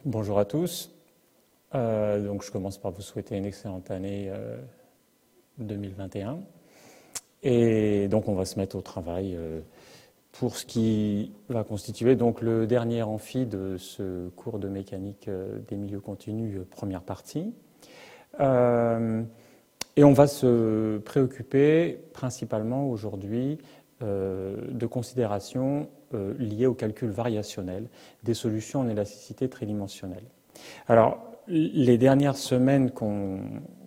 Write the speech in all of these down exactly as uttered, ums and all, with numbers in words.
Bonjour à tous. Euh, donc je commence par vous souhaiter une excellente année euh, deux mille vingt et un. Et donc on va se mettre au travail euh, pour ce qui va constituer donc le dernier amphi de ce cours de mécanique euh, des milieux continus, euh, première partie. Euh, et on va se préoccuper principalement aujourd'hui euh, de considérations euh, liées au calcul variationnel des solutions en élasticité tridimensionnelle. Alors, les dernières semaines qu'on,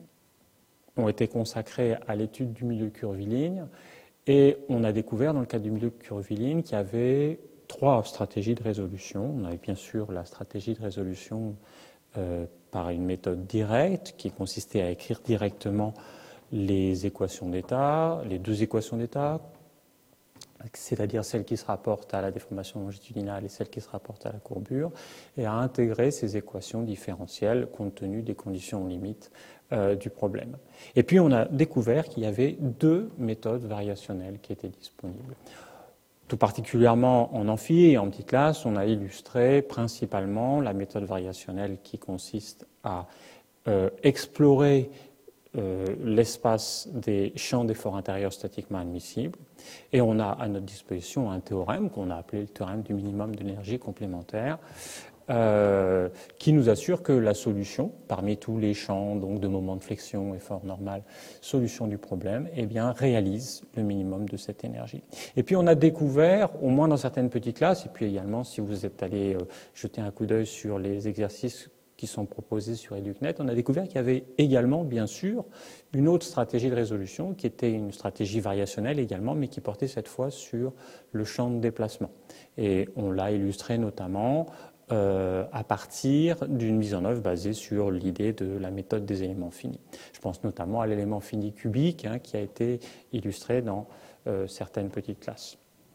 ont été consacrées à l'étude du milieu curviligne, et on a découvert dans le cadre du milieu curviligne qu'il y avait trois stratégies de résolution. On avait bien sûr la stratégie de résolution euh, par une méthode directe qui consistait à écrire directement les équations d'état, les deux équations d'état, c'est-à-dire celle qui se rapporte à la déformation longitudinale et celle qui se rapporte à la courbure, et à intégrer ces équations différentielles compte tenu des conditions limites euh, du problème. Et puis on a découvert qu'il y avait deux méthodes variationnelles qui étaient disponibles. Tout particulièrement en amphi et en petite classe, on a illustré principalement la méthode variationnelle qui consiste à euh, explorer Euh, l'espace des champs d'effort intérieur statiquement admissibles, et on a à notre disposition un théorème qu'on a appelé le théorème du minimum de l'énergie complémentaire, euh, qui nous assure que la solution, parmi tous les champs donc de moment de flexion, effort normal, solution du problème, eh bien, réalise le minimum de cette énergie. Et puis on a découvert, au moins dans certaines petites classes, et puis également si vous êtes allé euh, jeter un coup d'œil sur les exercices qui sont proposés sur EducNet, on a découvert qu'il y avait également, bien sûr, une autre stratégie de résolution qui était une stratégie variationnelle également, mais qui portait cette fois sur le champ de déplacement. Et on l'a illustré notamment euh, à partir d'une mise en œuvre basée sur l'idée de la méthode des éléments finis. Je pense notamment à l'élément fini cubique hein, qui a été illustré dans euh, certaines petites classes.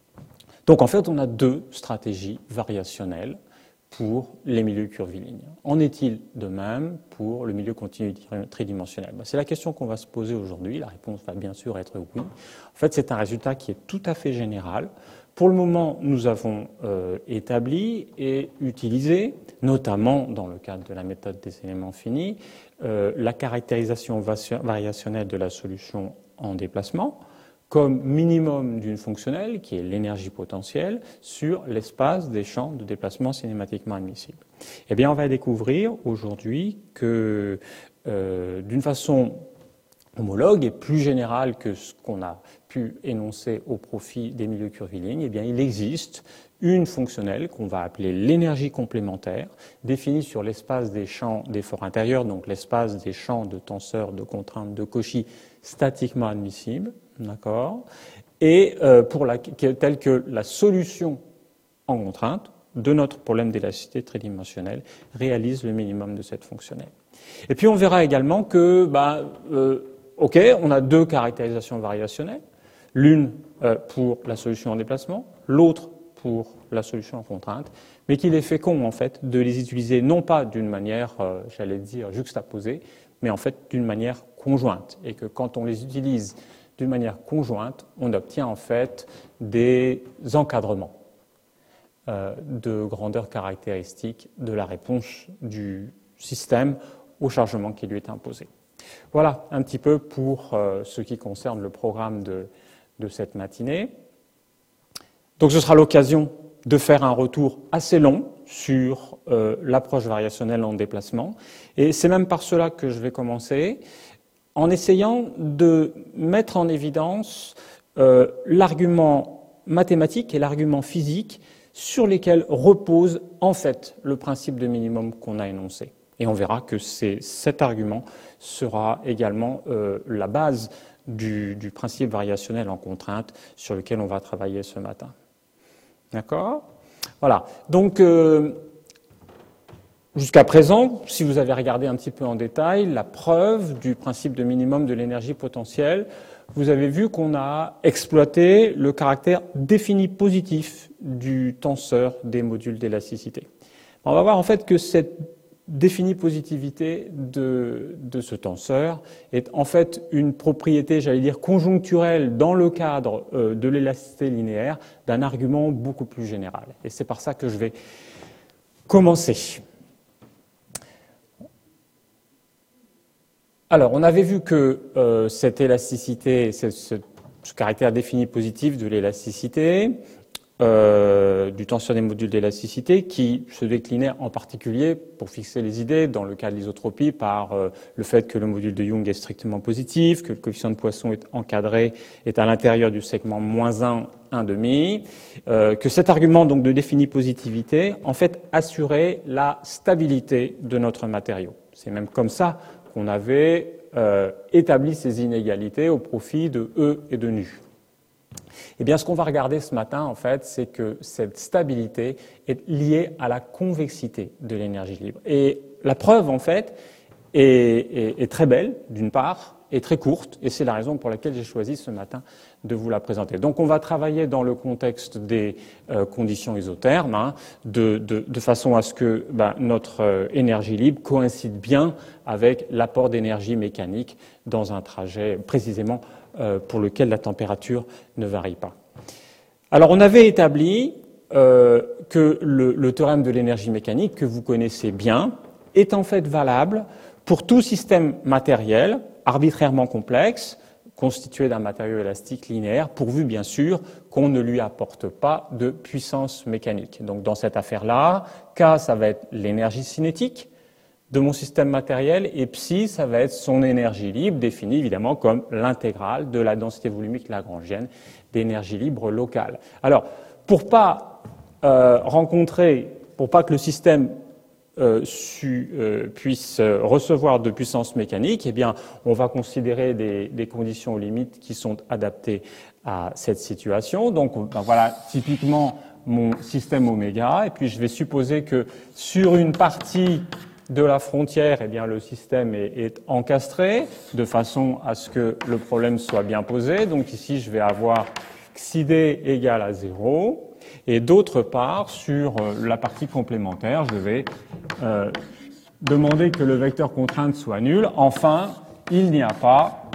Donc en fait, on a deux stratégies variationnelles pour les milieux curvilignes. En est-il de même pour le milieu continu tridimensionnel? Ben, c'est la question qu'on va se poser aujourd'hui. La réponse va bien sûr être oui. En fait, c'est un résultat qui est tout à fait général. Pour le moment, nous avons euh, établi et utilisé, notamment dans le cadre de la méthode des éléments finis, euh, la caractérisation variationnelle de la solution en déplacement comme minimum d'une fonctionnelle, qui est l'énergie potentielle, sur l'espace des champs de déplacement cinématiquement admissibles. Eh bien, on va découvrir aujourd'hui que, euh, d'une façon homologue et plus générale que ce qu'on a pu énoncer au profit des milieux curvilignes, eh bien, il existe une fonctionnelle qu'on va appeler l'énergie complémentaire, définie sur l'espace des champs d'effort intérieur, donc l'espace des champs de tenseurs de contraintes de Cauchy statiquement admissibles, d'accord, et euh, pour la, telle que la solution en contrainte de notre problème d'élasticité tridimensionnelle réalise le minimum de cette fonctionnelle. Et puis on verra également que, bah, euh, ok, on a deux caractérisations variationnelles, l'une euh, pour la solution en déplacement, l'autre pour la solution en contrainte, mais qu'il est fécond en fait de les utiliser non pas d'une manière, euh, j'allais dire, juxtaposée, mais en fait d'une manière conjointe, et que quand on les utilise d'une manière conjointe, on obtient en fait des encadrements euh, de grandeur caractéristique de la réponse du système au chargement qui lui est imposé. Voilà un petit peu pour euh, ce qui concerne le programme de, de cette matinée. Donc ce sera l'occasion de faire un retour assez long sur euh, l'approche variationnelle en déplacement, et c'est même par cela que je vais commencer, en essayant de mettre en évidence euh, l'argument mathématique et l'argument physique sur lesquels repose en fait le principe de minimum qu'on a énoncé. Et on verra que c'est, cet argument sera également euh, la base du, du principe variationnel en contrainte sur lequel on va travailler ce matin. D'accord ? Voilà. Donc, euh, jusqu'à présent, si vous avez regardé un petit peu en détail la preuve du principe de minimum de l'énergie potentielle, vous avez vu qu'on a exploité le caractère défini positif du tenseur des modules d'élasticité. On va voir en fait que cette définie positivité de, de ce tenseur est en fait une propriété, j'allais dire, conjoncturelle dans le cadre euh, de l'élasticité linéaire d'un argument beaucoup plus général. Et c'est par ça que je vais commencer. Alors, on avait vu que euh, cette élasticité, ce, ce, ce caractère défini positif de l'élasticité, euh, du tenseur des modules d'élasticité, qui se déclinait en particulier, pour fixer les idées, dans le cas de l'isotropie, par euh, le fait que le module de Young est strictement positif, que le coefficient de Poisson est encadré, est à l'intérieur du segment moins un, un demi, euh, que cet argument donc de défini positivité, en fait, assurait la stabilité de notre matériau. C'est même comme ça qu'on avait euh, établi ces inégalités au profit de E et de nu. Eh bien, ce qu'on va regarder ce matin, en fait, c'est que cette stabilité est liée à la convexité de l'énergie libre. Et la preuve, en fait, est, est, est très belle, d'une part, et très courte, et c'est la raison pour laquelle j'ai choisi ce matin de vous la présenter. Donc, on va travailler dans le contexte des euh, conditions isothermes, hein, de, de, de façon à ce que ben, notre euh, énergie libre coïncide bien avec l'apport d'énergie mécanique dans un trajet précisément euh, pour lequel la température ne varie pas. Alors, on avait établi euh, que le, le théorème de l'énergie mécanique, que vous connaissez bien, est en fait valable pour tout système matériel arbitrairement complexe, constitué d'un matériau élastique linéaire, pourvu bien sûr qu'on ne lui apporte pas de puissance mécanique. Donc dans cette affaire-là, K, ça va être l'énergie cinétique de mon système matériel, et psi, ça va être son énergie libre, définie évidemment comme l'intégrale de la densité volumique lagrangienne d'énergie libre locale. Alors, pour pas euh, rencontrer, pour pas que le système Euh, su, euh, puisse euh, recevoir de puissance mécanique, eh bien, on va considérer des, des conditions limites qui sont adaptées à cette situation. Donc, ben voilà, typiquement mon système oméga, et puis je vais supposer que sur une partie de la frontière, eh bien, le système est, est encastré de façon à ce que le problème soit bien posé. Donc ici, je vais avoir xi d égale à zéro. Et d'autre part, sur la partie complémentaire, je vais euh, demander que le vecteur contrainte soit nul. Enfin, il n'y a pas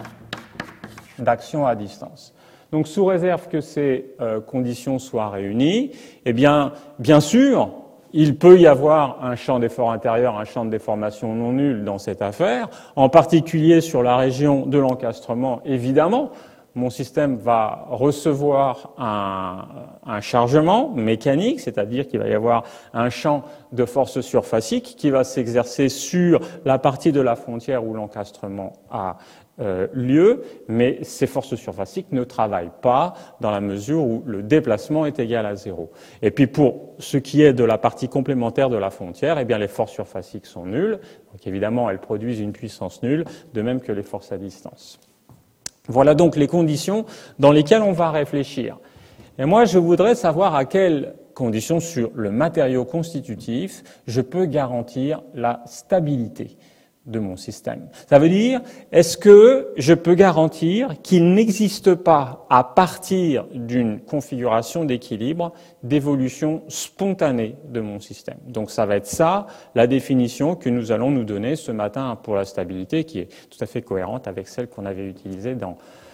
d'action à distance. Donc, sous réserve que ces euh, conditions soient réunies, eh bien, bien sûr, il peut y avoir un champ d'effort intérieur, un champ de déformation non nul dans cette affaire, en particulier sur la région de l'encastrement, évidemment. Mon système va recevoir un, un chargement mécanique, c'est-à-dire qu'il va y avoir un champ de force surfacique qui va s'exercer sur la partie de la frontière où l'encastrement a euh, lieu, mais ces forces surfaciques ne travaillent pas dans la mesure où le déplacement est égal à zéro. Et puis pour ce qui est de la partie complémentaire de la frontière, eh bien les forces surfaciques sont nulles, donc évidemment elles produisent une puissance nulle, de même que les forces à distance. Voilà donc les conditions dans lesquelles on va réfléchir. Et moi, je voudrais savoir à quelles conditions sur le matériau constitutif je peux garantir la stabilité de mon système. Ça veut dire, est-ce que je peux garantir qu'il n'existe pas, à partir d'une configuration d'équilibre, d'évolution spontanée de mon système? Donc ça va être ça, la définition que nous allons nous donner ce matin pour la stabilité, qui est tout à fait cohérente avec celle qu'on avait utilisée dans,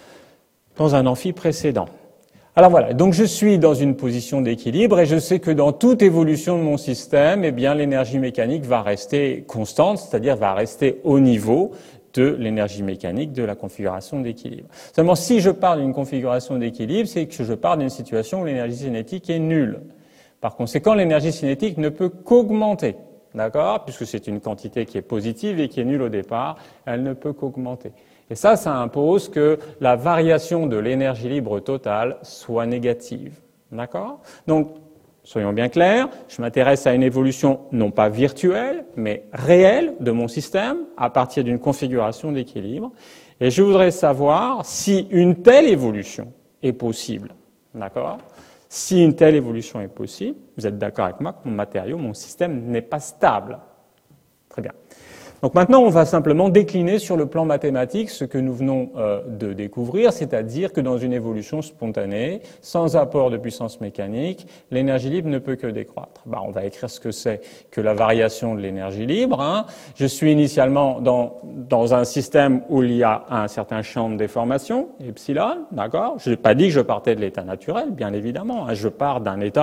dans un amphi précédent. Alors voilà, donc je suis dans une position d'équilibre et je sais que dans toute évolution de mon système, eh bien l'énergie mécanique va rester constante, c'est-à-dire va rester au niveau de l'énergie mécanique de la configuration d'équilibre. Seulement, si je pars d'une configuration d'équilibre, c'est que je pars d'une situation où l'énergie cinétique est nulle. Par conséquent, l'énergie cinétique ne peut qu'augmenter, d'accord? Puisque c'est une quantité qui est positive et qui est nulle au départ, elle ne peut qu'augmenter. Et ça, ça impose que la variation de l'énergie libre totale soit négative. D'accord? Donc, soyons bien clairs, je m'intéresse à une évolution non pas virtuelle, mais réelle de mon système à partir d'une configuration d'équilibre. Et je voudrais savoir si une telle évolution est possible. D'accord? Si une telle évolution est possible, vous êtes d'accord avec moi que mon matériau, mon système n'est pas stable. Très bien. Donc maintenant, on va simplement décliner sur le plan mathématique ce que nous venons euh, de découvrir, c'est-à-dire que dans une évolution spontanée, sans apport de puissance mécanique, l'énergie libre ne peut que décroître. Bah, on va écrire ce que c'est que la variation de l'énergie libre. Hein. Je suis initialement dans, dans un système où il y a un certain champ de déformation, epsilon, d'accord? Je n'ai pas dit que je partais de l'état naturel, bien évidemment. Hein. Je pars d'un état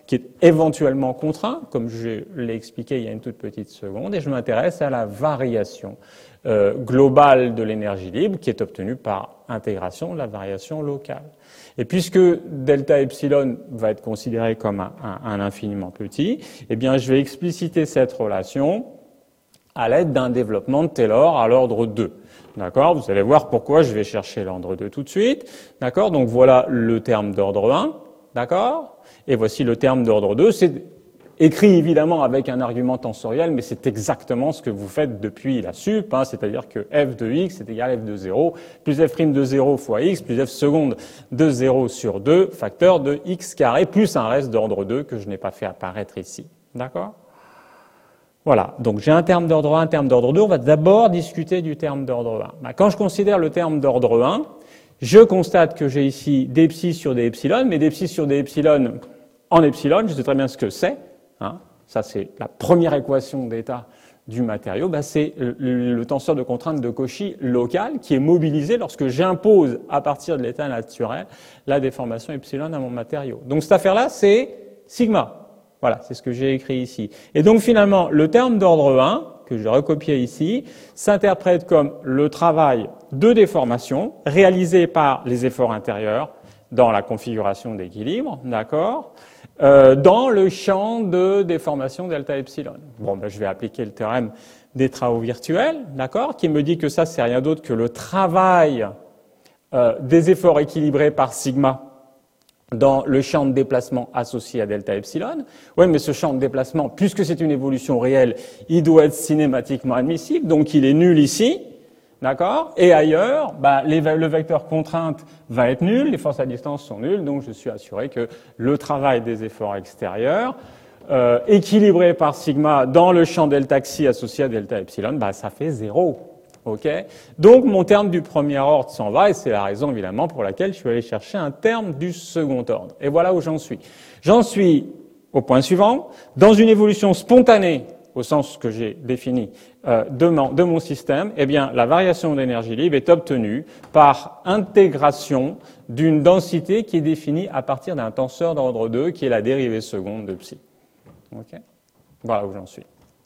qui est éventuellement contraint, comme je l'ai expliqué il y a une toute petite seconde, et je m'intéresse à la variation euh, globale de l'énergie libre qui est obtenue par intégration de la variation locale. Et puisque delta epsilon va être considéré comme un, un, un infiniment petit, eh bien je vais expliciter cette relation à l'aide d'un développement de Taylor à l'ordre deux. D'accord? Vous allez voir pourquoi je vais chercher l'ordre deux tout de suite. D'accord? Donc voilà le terme d'ordre un. D'accord? Et voici le terme d'ordre deux. C'est écrit évidemment avec un argument tensoriel, mais c'est exactement ce que vous faites depuis la sup, hein, c'est-à-dire que f de x est égal à f de zéro, plus f' de zéro fois x, plus f seconde de zéro sur deux, facteur de x carré, plus un reste d'ordre deux que je n'ai pas fait apparaître ici. D'accord? Voilà, donc j'ai un terme d'ordre un, un terme d'ordre deux. On va d'abord discuter du terme d'ordre un. Quand je considère le terme d'ordre un, je constate que j'ai ici des psi sur des epsilon, mais des psi sur des epsilon en epsilon, je sais très bien ce que c'est. Hein. Ça, c'est la première équation d'état du matériau. Ben, c'est le, le tenseur de contrainte de Cauchy local qui est mobilisé lorsque j'impose à partir de l'état naturel la déformation epsilon à mon matériau. Donc cette affaire-là, c'est sigma. Voilà, c'est ce que j'ai écrit ici. Et donc finalement, le terme d'ordre un, que je recopié ici, s'interprète comme le travail de déformation réalisé par les efforts intérieurs dans la configuration d'équilibre, d'accord, euh, dans le champ de déformation delta epsilon. Bon, ben, je vais appliquer le théorème des travaux virtuels, d'accord, qui me dit que ça, c'est rien d'autre que le travail euh, des efforts équilibrés par sigma dans le champ de déplacement associé à delta epsilon. Oui, mais ce champ de déplacement, puisque c'est une évolution réelle, il doit être cinématiquement admissible, donc il est nul ici, d'accord? Et ailleurs, bah, les, le vecteur contrainte va être nul, les forces à distance sont nulles, donc je suis assuré que le travail des efforts extérieurs, euh, équilibré par sigma dans le champ delta xi associé à delta epsilon, bah, ça fait zéro. Ok, donc mon terme du premier ordre s'en va, et c'est la raison évidemment pour laquelle je suis allé chercher un terme du second ordre. Et voilà où j'en suis. J'en suis au point suivant, dans une évolution spontanée, au sens que j'ai défini euh, de, mon, de mon système, eh bien la variation d'énergie libre est obtenue par intégration d'une densité qui est définie à partir d'un tenseur d'ordre deux, qui est la dérivée seconde de psi. Ok, voilà où j'en suis.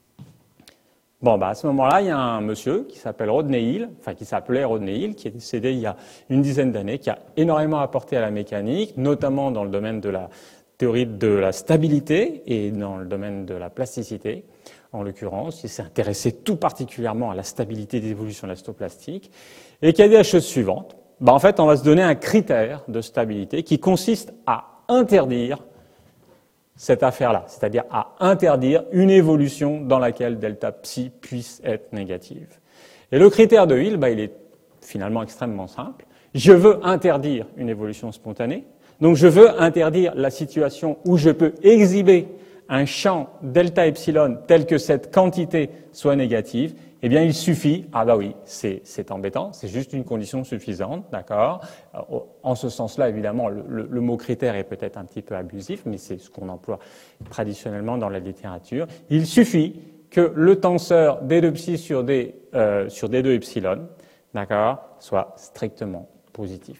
Bon, bah, à ce moment-là, il y a un monsieur qui s'appelle Rodney Hill, enfin, qui s'appelait Rodney Hill, qui est décédé il y a une dizaine d'années, qui a énormément apporté à la mécanique, notamment dans le domaine de la théorie de la stabilité et dans le domaine de la plasticité, en l'occurrence. Il s'est intéressé tout particulièrement à la stabilité des évolutions élastoplastiques et qui a dit la chose suivante. Bah, en fait, on va se donner un critère de stabilité qui consiste à interdire cette affaire-là, c'est-à-dire à interdire une évolution dans laquelle delta psi puisse être négative. Et le critère de Hill, bah, il est finalement extrêmement simple. Je veux interdire une évolution spontanée, donc je veux interdire la situation où je peux exhiber un champ delta epsilon tel que cette quantité soit négative. Eh bien, il suffit, ah bah oui, c'est, c'est embêtant, c'est juste une condition suffisante, d'accord. En ce sens-là, évidemment, le, le, le mot critère est peut-être un petit peu abusif, mais c'est ce qu'on emploie traditionnellement dans la littérature. Il suffit que le tenseur d deux psi sur d, euh, sur d deux epsilon, d'accord, soit strictement positif.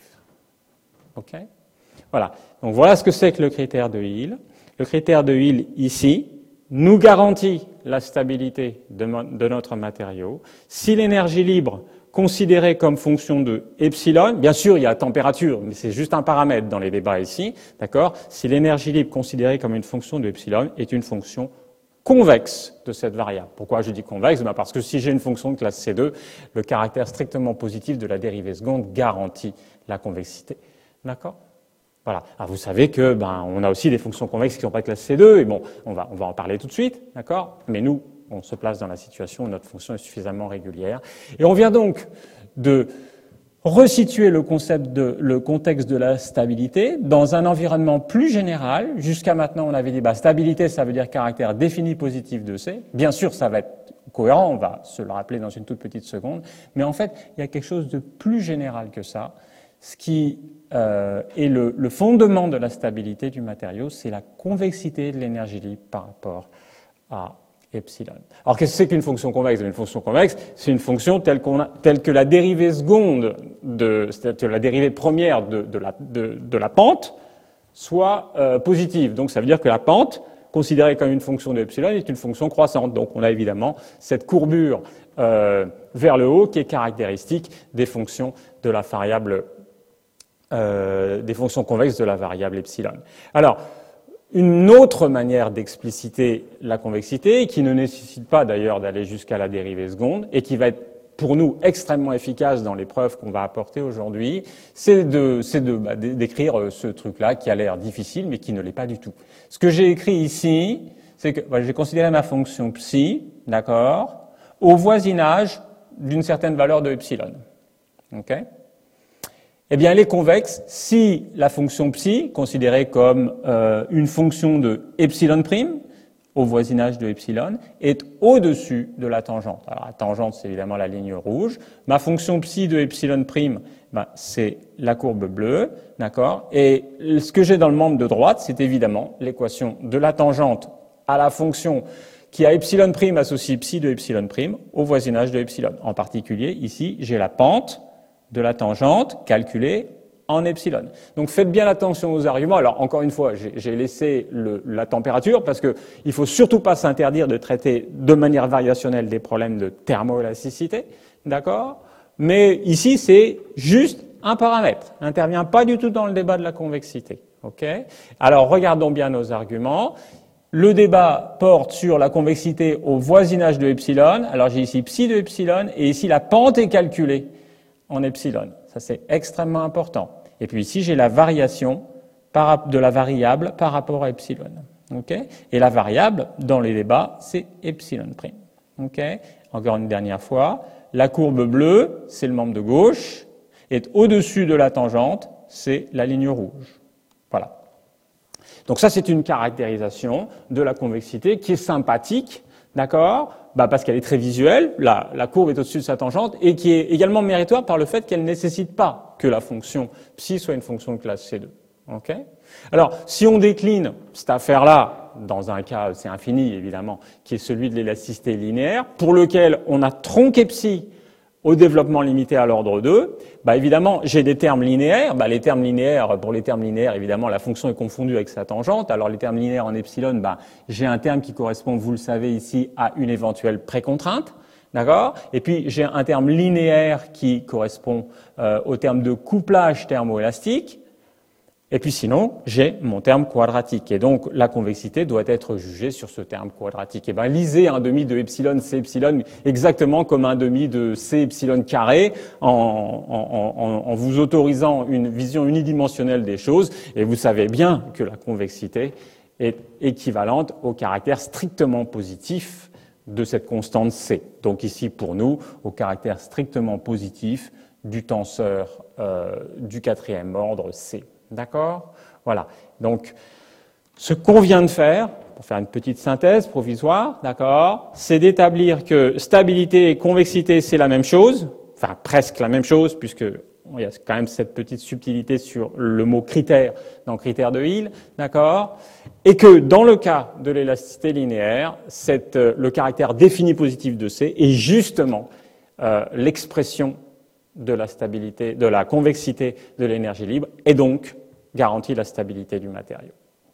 Ok? Voilà. Donc voilà ce que c'est que le critère de Hill. Le critère de Hill ici nous garantit la stabilité de, de notre matériau. Si l'énergie libre considérée comme fonction de epsilon, bien sûr il y a température, mais c'est juste un paramètre dans les débats ici, d'accord? Si l'énergie libre considérée comme une fonction de epsilon est une fonction convexe de cette variable. Pourquoi je dis convexe? Ben parce que si j'ai une fonction de classe C deux, le caractère strictement positif de la dérivée seconde garantit la convexité. D'accord? Voilà. Alors vous savez que ben on a aussi des fonctions convexes qui n'ont pas de classe C deux, et bon, on va on va en parler tout de suite, d'accord? Mais nous, on se place dans la situation où notre fonction est suffisamment régulière. Et on vient donc de resituer le concept de le contexte de la stabilité dans un environnement plus général. Jusqu'à maintenant, on avait dit bah stabilité, ça veut dire caractère défini positif de C. Bien sûr, ça va être cohérent, on va se le rappeler dans une toute petite seconde, mais en fait, il y a quelque chose de plus général que ça. Ce qui euh, est le, le fondement de la stabilité du matériau, c'est la convexité de l'énergie libre par rapport à epsilon. Alors, qu'est-ce que c'est qu'une fonction convexe? Une fonction convexe, c'est une fonction telle, qu'on a, telle que la dérivée seconde, de, c'est-à-dire la dérivée première de, de, la, de, de la pente, soit euh, positive. Donc ça veut dire que la pente, considérée comme une fonction de epsilon, est une fonction croissante. Donc on a évidemment cette courbure euh, vers le haut qui est caractéristique des fonctions de la variable, euh, des fonctions convexes de la variable epsilon. Alors, une autre manière d'expliciter la convexité, qui ne nécessite pas d'ailleurs d'aller jusqu'à la dérivée seconde, et qui va être pour nous extrêmement efficace dans les preuves qu'on va apporter aujourd'hui, c'est de, c'est de, bah, d'écrire ce truc-là qui a l'air difficile, mais qui ne l'est pas du tout. Ce que j'ai écrit ici, c'est que bah, j'ai considéré ma fonction psi, d'accord, au voisinage d'une certaine valeur de epsilon. Ok ? Eh bien, elle est convexe si la fonction psi, considérée comme euh, une fonction de epsilon prime, au voisinage de epsilon, est au-dessus de la tangente. Alors, la tangente, c'est évidemment la ligne rouge. Ma fonction psi de epsilon prime, ben, c'est la courbe bleue, d'accord? Et ce que j'ai dans le membre de droite, c'est évidemment l'équation de la tangente à la fonction qui a epsilon prime associé psi de epsilon prime au voisinage de epsilon. En particulier, ici, j'ai la pente de la tangente calculée en epsilon. Donc faites bien attention aux arguments. Alors encore une fois, j'ai laissé le, la température parce que il faut surtout pas s'interdire de traiter de manière variationnelle des problèmes de thermoélasticité, d'accord? Mais ici c'est juste un paramètre, n'intervient pas du tout dans le débat de la convexité, ok? Alors regardons bien nos arguments. Le débat porte sur la convexité au voisinage de epsilon. Alors j'ai ici psi de epsilon et ici la pente est calculée en epsilon. Ça, c'est extrêmement important. Et puis ici, j'ai la variation de la variable par rapport à epsilon. Okay ? Et la variable, dans les débats, c'est epsilon prime. Okay ? Encore une dernière fois, la courbe bleue, c'est le membre de gauche, et au-dessus de la tangente, c'est la ligne rouge. Voilà. Donc ça, c'est une caractérisation de la convexité qui est sympathique, d'accord ? Bah parce qu'elle est très visuelle, la, la courbe est au-dessus de sa tangente, et qui est également méritoire par le fait qu'elle ne nécessite pas que la fonction psi soit une fonction de classe C deux. Okay ? Alors, si on décline cette affaire-là, dans un cas, c'est infini évidemment, qui est celui de l'élasticité linéaire, pour lequel on a tronqué psi au développement limité à l'ordre deux, bah évidemment, j'ai des termes linéaires. Bah les termes linéaires, pour les termes linéaires, évidemment, la fonction est confondue avec sa tangente. Alors les termes linéaires en epsilon, bah j'ai un terme qui correspond, vous le savez ici, à une éventuelle précontrainte, d'accord ? Et puis j'ai un terme linéaire qui correspond euh, au terme de couplage thermoélastique. Et puis sinon, j'ai mon terme quadratique. Et donc, la convexité doit être jugée sur ce terme quadratique. Et ben, lisez un demi de epsilon c epsilon exactement comme un demi de c epsilon carré en, en, en, en vous autorisant une vision unidimensionnelle des choses. Et vous savez bien que la convexité est équivalente au caractère strictement positif de cette constante c. Donc ici, pour nous, au caractère strictement positif du tenseur euh, du quatrième ordre c. D'accord ? Voilà. Donc, ce qu'on vient de faire, pour faire une petite synthèse provisoire, d'accord, c'est d'établir que stabilité et convexité, c'est la même chose, enfin presque la même chose, puisque il y a quand même cette petite subtilité sur le mot critère dans critère de Hill, d'accord, et que dans le cas de l'élasticité linéaire, cette, le caractère défini positif de C est justement euh, l'expression de la stabilité, de la convexité de l'énergie libre, et donc garantit la stabilité du matériau.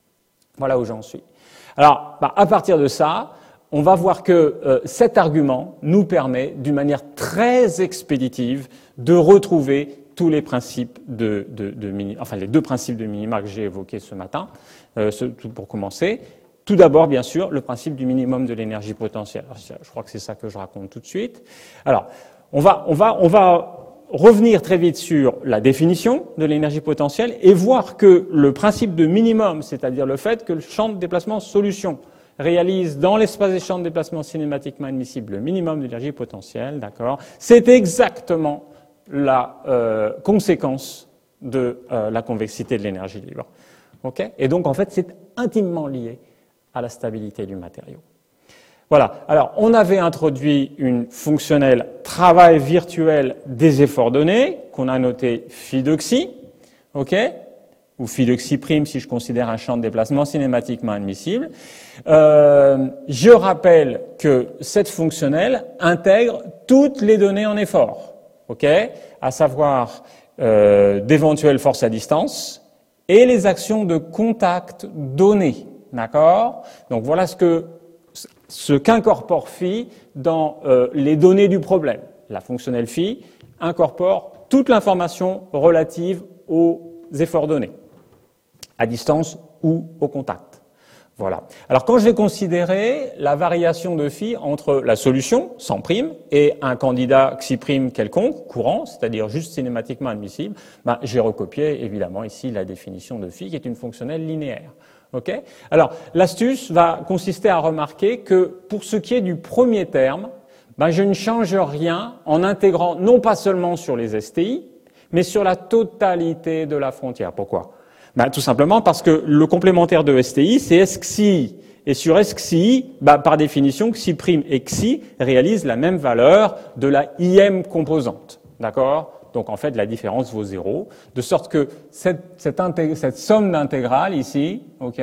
Voilà où j'en suis. Alors, bah, à partir de ça, on va voir que euh, cet argument nous permet, d'une manière très expéditive, de retrouver tous les principes de, de, de mini, enfin les deux principes de minima que j'ai évoqués ce matin, euh, ce, tout pour commencer. Tout d'abord, bien sûr, le principe du minimum de l'énergie potentielle. Alors, je crois que c'est ça que je raconte tout de suite. Alors, on va, on va, on va revenir très vite sur la définition de l'énergie potentielle et voir que le principe de minimum, c'est-à-dire le fait que le champ de déplacement solution réalise dans l'espace des champs de déplacement cinématiquement admissible le minimum d'énergie potentielle, d'accord, c'est exactement la euh, conséquence de euh, la convexité de l'énergie libre. Okay ? Et donc, en fait, c'est intimement lié à la stabilité du matériau. Voilà. Alors, on avait introduit une fonctionnelle travail virtuel des efforts donnés, qu'on a noté phi de xi, ok, ou phi de xi prime si je considère un champ de déplacement cinématiquement admissible. Euh, je rappelle que cette fonctionnelle intègre toutes les données en effort, ok, à savoir euh, d'éventuelles forces à distance et les actions de contact données. D'accord? Donc voilà ce que ce qu'incorpore phi dans euh, les données du problème. La fonctionnelle phi incorpore toute l'information relative aux efforts donnés, à distance ou au contact. Voilà. Alors quand je vais considérer la variation de phi entre la solution, sans prime, et un candidat xi prime quelconque, courant, c'est-à-dire juste cinématiquement admissible, ben, j'ai recopié évidemment ici la définition de phi qui est une fonctionnelle linéaire. Okay ? Alors l'astuce va consister à remarquer que pour ce qui est du premier terme, ben, je ne change rien en intégrant non pas seulement sur les S T I, mais sur la totalité de la frontière. Pourquoi ? Ben, tout simplement parce que le complémentaire de S T I, c'est S xi. Et sur S xi, ben, par définition, xi' et xi réalisent la même valeur de la ième composante. D'accord ? Donc en fait, la différence vaut zéro. De sorte que cette, cette, cette somme d'intégrales ici, ok,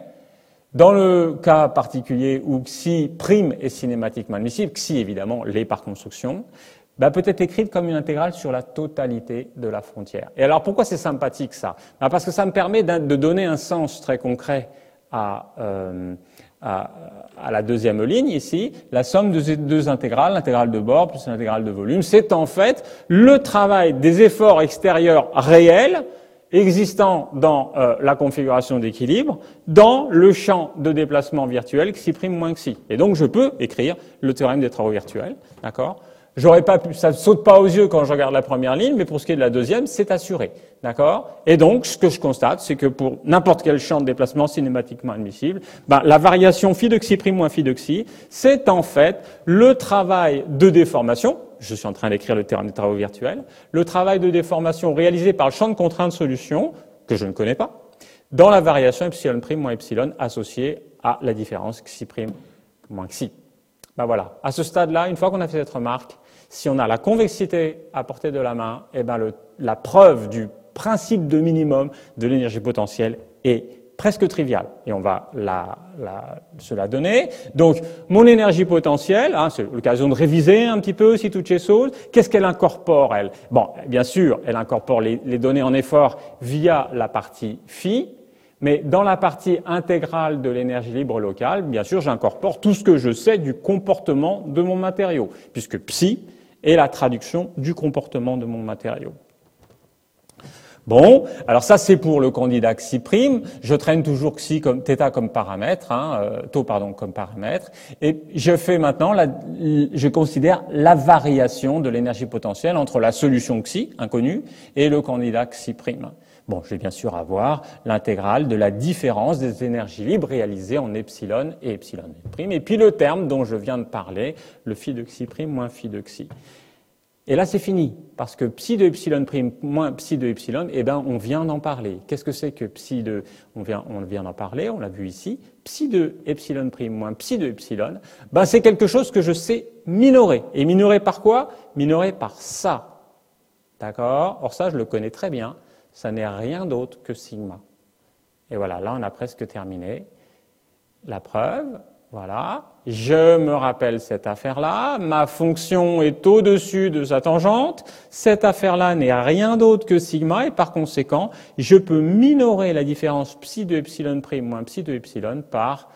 dans le cas particulier où xi' est cinématiquement admissible, xi évidemment l'est par construction, bah, peut être écrite comme une intégrale sur la totalité de la frontière. Et alors pourquoi c'est sympathique ça? Bah, parce que ça me permet de donner un sens très concret à, euh, à, à la deuxième ligne ici. La somme de ces deux intégrales, l'intégrale de bord plus l'intégrale de volume, c'est en fait le travail des efforts extérieurs réels existant dans euh, la configuration d'équilibre dans le champ de déplacement virtuel xi' moins xi. Et donc je peux écrire le théorème des travaux virtuels, d'accord? J'aurais pas pu, ça saute pas aux yeux quand je regarde la première ligne, mais pour ce qui est de la deuxième, c'est assuré, d'accord? Et donc, ce que je constate, c'est que pour n'importe quel champ de déplacement cinématiquement admissible, ben, la variation phi de xi' moins phi de xi, c'est en fait le travail de déformation. Je suis en train d'écrire le théorème des travaux virtuels. Le travail de déformation réalisé par le champ de contrainte solution, que je ne connais pas, dans la variation epsilon prime moins epsilon associée à la différence xi' moins xi. Ben voilà. À ce stade-là, une fois qu'on a fait cette remarque, si on a la convexité à portée de la main, eh ben le, la preuve du principe de minimum de l'énergie potentielle est presque triviale. Et on va la, la, se la donner. Donc, mon énergie potentielle, hein, c'est l'occasion de réviser un petit peu aussi toutes ces choses. Qu'est-ce qu'elle incorpore, elle? Bon, bien sûr, elle incorpore les, les données en effort via la partie phi. Mais dans la partie intégrale de l'énergie libre locale, bien sûr, j'incorpore tout ce que je sais du comportement de mon matériau, puisque psi est la traduction du comportement de mon matériau. Bon, alors ça c'est pour le candidat xi'. Je traîne toujours xi comme θ comme paramètre, hein, euh, taux pardon comme paramètre, et je fais maintenant, la, je considère la variation de l'énergie potentielle entre la solution xi inconnue et le candidat xi'. Bon, je vais bien sûr avoir l'intégrale de la différence des énergies libres réalisées en epsilon et epsilon prime, et puis le terme dont je viens de parler, le phi de xi' moins phi de xi. Et là, c'est fini, parce que psi de epsilon prime moins psi de epsilon, eh ben, on vient d'en parler. Qu'est-ce que c'est que psi de, on vient, on vient d'en parler, on l'a vu ici, psi de epsilon prime moins psi de epsilon, ben, c'est quelque chose que je sais minorer. Et minorer par quoi? Minorer par ça. D'accord? Or, ça, je le connais très bien. Ça n'est rien d'autre que sigma. Et voilà, là, on a presque terminé. La preuve, voilà. Je me rappelle cette affaire-là. Ma fonction est au-dessus de sa tangente. Cette affaire-là n'est rien d'autre que sigma. Et par conséquent, je peux minorer la différence psi de epsilon prime moins psi de epsilon par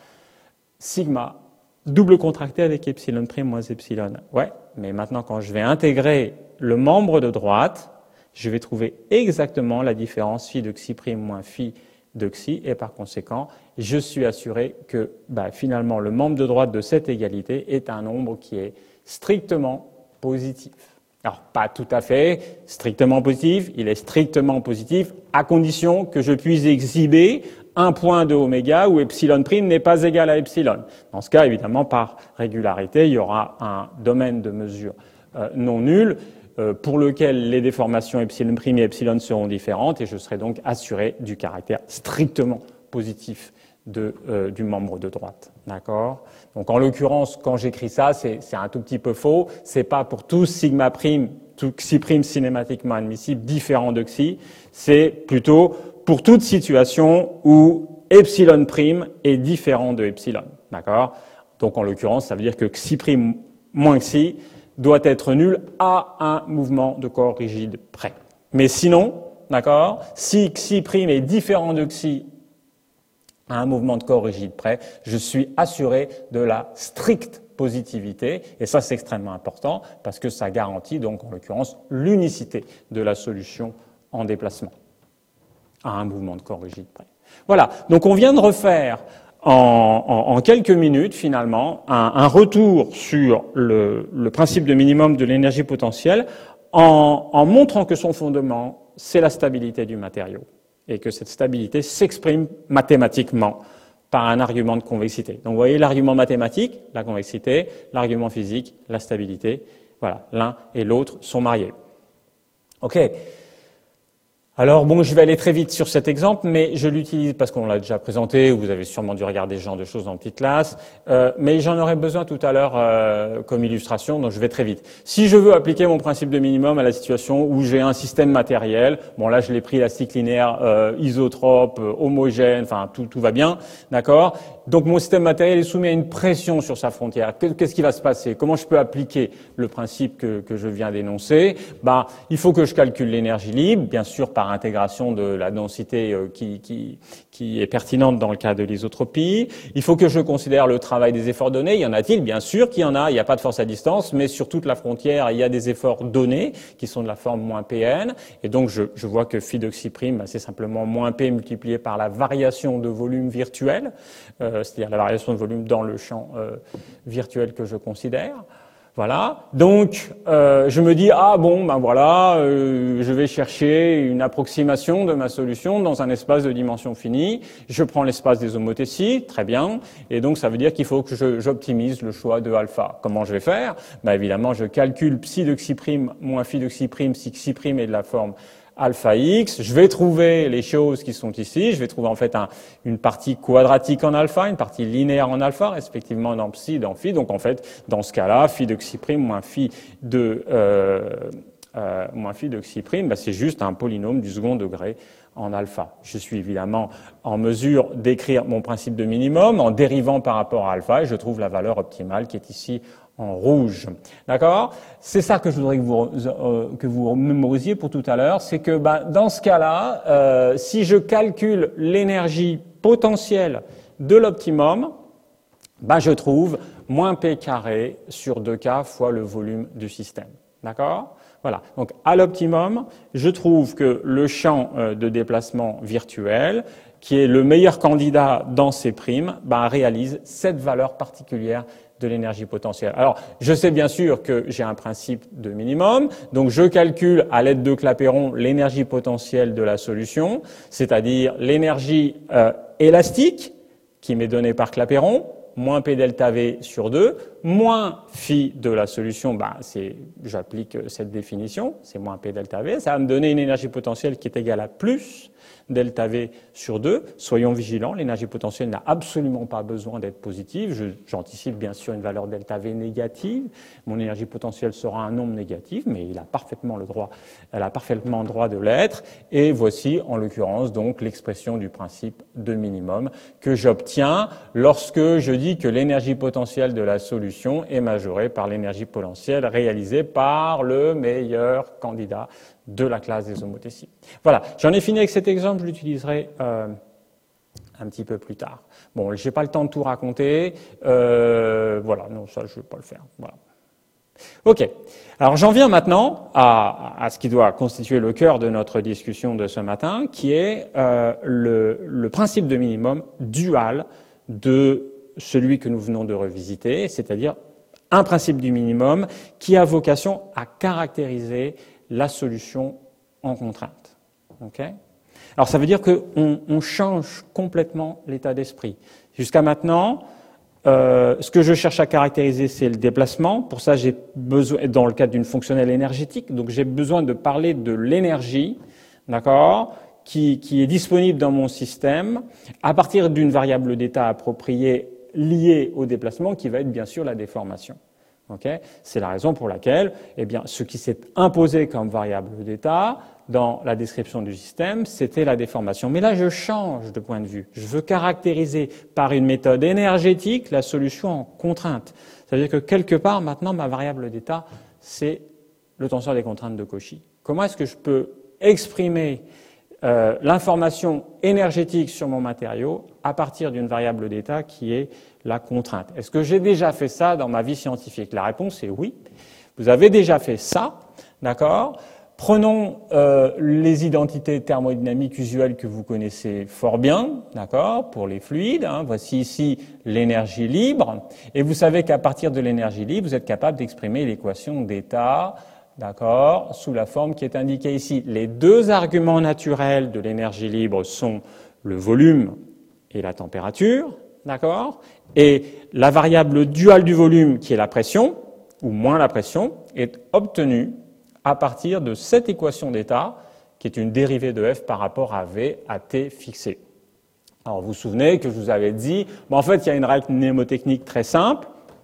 sigma, double contracté avec epsilon prime moins epsilon. Ouais, mais maintenant, quand je vais intégrer le membre de droite, je vais trouver exactement la différence phi de xi' moins phi de xi, et par conséquent, je suis assuré que bah, finalement le membre de droite de cette égalité est un nombre qui est strictement positif. Alors, pas tout à fait strictement positif, il est strictement positif à condition que je puisse exhiber un point de oméga où epsilon prime n'est pas égal à epsilon. Dans ce cas, évidemment, par régularité, il y aura un domaine de mesure euh, non nul, pour lequel les déformations epsilon prime et epsilon seront différentes, et je serai donc assuré du caractère strictement positif de, euh, du membre de droite. D'accord? Donc en l'occurrence, quand j'écris ça, c'est un tout petit peu faux. C'est pas pour tout sigma prime, tout xi prime cinématiquement admissible différent de xi. C'est plutôt pour toute situation où epsilon prime est différent de epsilon. D'accord? Donc en l'occurrence, ça veut dire que xi prime moins xi doit être nul à un mouvement de corps rigide près. Mais sinon, d'accord? Si xi' est différent de xi à un mouvement de corps rigide près, je suis assuré de la stricte positivité, et ça c'est extrêmement important parce que ça garantit donc en l'occurrence l'unicité de la solution en déplacement à un mouvement de corps rigide près. Voilà, donc on vient de refaire en, en, en quelques minutes finalement un, un retour sur le, le principe de minimum de l'énergie potentielle en, en montrant que son fondement c'est la stabilité du matériau et que cette stabilité s'exprime mathématiquement par un argument de convexité. Donc vous voyez l'argument mathématique, la convexité, l'argument physique, la stabilité. Voilà, l'un et l'autre sont mariés. OK. Alors bon, je vais aller très vite sur cet exemple, mais je l'utilise parce qu'on l'a déjà présenté, vous avez sûrement dû regarder ce genre de choses en petite classe, euh, mais j'en aurai besoin tout à l'heure euh, comme illustration, donc je vais très vite. Si je veux appliquer mon principe de minimum à la situation où j'ai un système matériel, bon là je l'ai pris élastique linéaire, euh, isotrope, euh, homogène, enfin tout, tout va bien, d'accord? Donc mon système matériel est soumis à une pression sur sa frontière. Qu'est-ce qui va se passer? Comment je peux appliquer le principe que, que je viens d'énoncer? Ben, il faut que je calcule l'énergie libre, bien sûr par intégration de la densité qui, qui, qui est pertinente dans le cas de l'isotropie. Il faut que je considère le travail des efforts donnés. Y en a-t-il? Bien sûr qu'il y en a. Il n'y a pas de force à distance, mais sur toute la frontière, il y a des efforts donnés qui sont de la forme moins Pn. Et donc, je, je vois que phi de xi', c'est simplement moins P multiplié par la variation de volume virtuel, euh, c'est-à-dire la variation de volume dans le champ euh, virtuel que je considère. Voilà. Donc, euh, je me dis, ah bon, ben voilà, euh, je vais chercher une approximation de ma solution dans un espace de dimension finie. Je prends l'espace des homothéties, très bien. Et donc, ça veut dire qu'il faut que je, j'optimise le choix de alpha. Comment je vais faire? Ben évidemment, je calcule psi de xi' moins phi de xi', si xi' est de la forme alpha x, je vais trouver les choses qui sont ici, je vais trouver en fait un, une partie quadratique en alpha, une partie linéaire en alpha, respectivement dans psi et dans phi. Donc en fait, dans ce cas-là, phi de xi' moins phi de euh, euh, moins phi de xi', bah, c'est juste un polynôme du second degré en alpha. Je suis évidemment en mesure d'écrire mon principe de minimum en dérivant par rapport à alpha et je trouve la valeur optimale qui est ici en rouge. D'accord? C'est ça que je voudrais que vous, euh, que vous mémorisiez pour tout à l'heure, c'est que bah, dans ce cas-là, euh, si je calcule l'énergie potentielle de l'optimum, bah, je trouve moins P carré sur deux K fois le volume du système. D'accord? Voilà. Donc, à l'optimum, je trouve que le champ euh, de déplacement virtuel, qui est le meilleur candidat dans ces primes, bah, réalise cette valeur particulière de l'énergie potentielle. Alors, je sais bien sûr que j'ai un principe de minimum, donc je calcule à l'aide de Clapeyron l'énergie potentielle de la solution, c'est-à-dire l'énergie euh, élastique qui m'est donnée par Clapeyron, moins P delta V sur deux, moins phi de la solution, bah, c'est, j'applique cette définition, c'est moins P delta V, ça va me donner une énergie potentielle qui est égale à plus delta V sur deux. Soyons vigilants, l'énergie potentielle n'a absolument pas besoin d'être positive. Je, j'anticipe bien sûr une valeur delta V négative. Mon énergie potentielle sera un nombre négatif, mais il a parfaitement le droit, elle a parfaitement le droit de l'être. Et voici, en l'occurrence, donc l'expression du principe de minimum que j'obtiens lorsque je dis que l'énergie potentielle de la solution est majorée par l'énergie potentielle réalisée par le meilleur candidat de la classe des homothéties. Voilà, j'en ai fini avec cet exemple, je l'utiliserai euh, un petit peu plus tard. Bon, j'ai pas le temps de tout raconter, euh, voilà, non, ça je vais pas le faire. Voilà. Ok, alors j'en viens maintenant à, à ce qui doit constituer le cœur de notre discussion de ce matin, qui est euh, le, le principe de minimum dual de celui que nous venons de revisiter, c'est-à-dire un principe du minimum qui a vocation à caractériser la solution en contrainte. Okay ? Alors ça veut dire qu'on on change complètement l'état d'esprit. Jusqu'à maintenant, euh, ce que je cherche à caractériser, c'est le déplacement. Pour ça, j'ai besoin, dans le cadre d'une fonctionnelle énergétique, donc j'ai besoin de parler de l'énergie, d'accord, qui, qui est disponible dans mon système à partir d'une variable d'état appropriée liée au déplacement, qui va être bien sûr la déformation. Okay, c'est la raison pour laquelle, eh bien, ce qui s'est imposé comme variable d'état dans la description du système, c'était la déformation. Mais là, je change de point de vue. Je veux caractériser par une méthode énergétique la solution en contrainte. Ça veut dire que quelque part, maintenant, ma variable d'état, c'est le tenseur des contraintes de Cauchy. Comment est-ce que je peux exprimer euh, l'information énergétique sur mon matériau à partir d'une variable d'état qui est la contrainte. Est-ce que j'ai déjà fait ça dans ma vie scientifique? La réponse est oui. Vous avez déjà fait ça, d'accord? Prenons euh, les identités thermodynamiques usuelles que vous connaissez fort bien, d'accord, pour les fluides. Hein. Voici ici l'énergie libre. Et vous savez qu'à partir de l'énergie libre, vous êtes capable d'exprimer l'équation d'état, d'accord, sous la forme qui est indiquée ici. Les deux arguments naturels de l'énergie libre sont le volume et la température, d'accord, et la variable duale du volume, qui est la pression, ou moins la pression, est obtenue à partir de cette équation d'état, qui est une dérivée de F par rapport à V à T fixé. Alors vous vous souvenez que je vous avais dit, bon, en fait il y a une règle mnémotechnique très simple,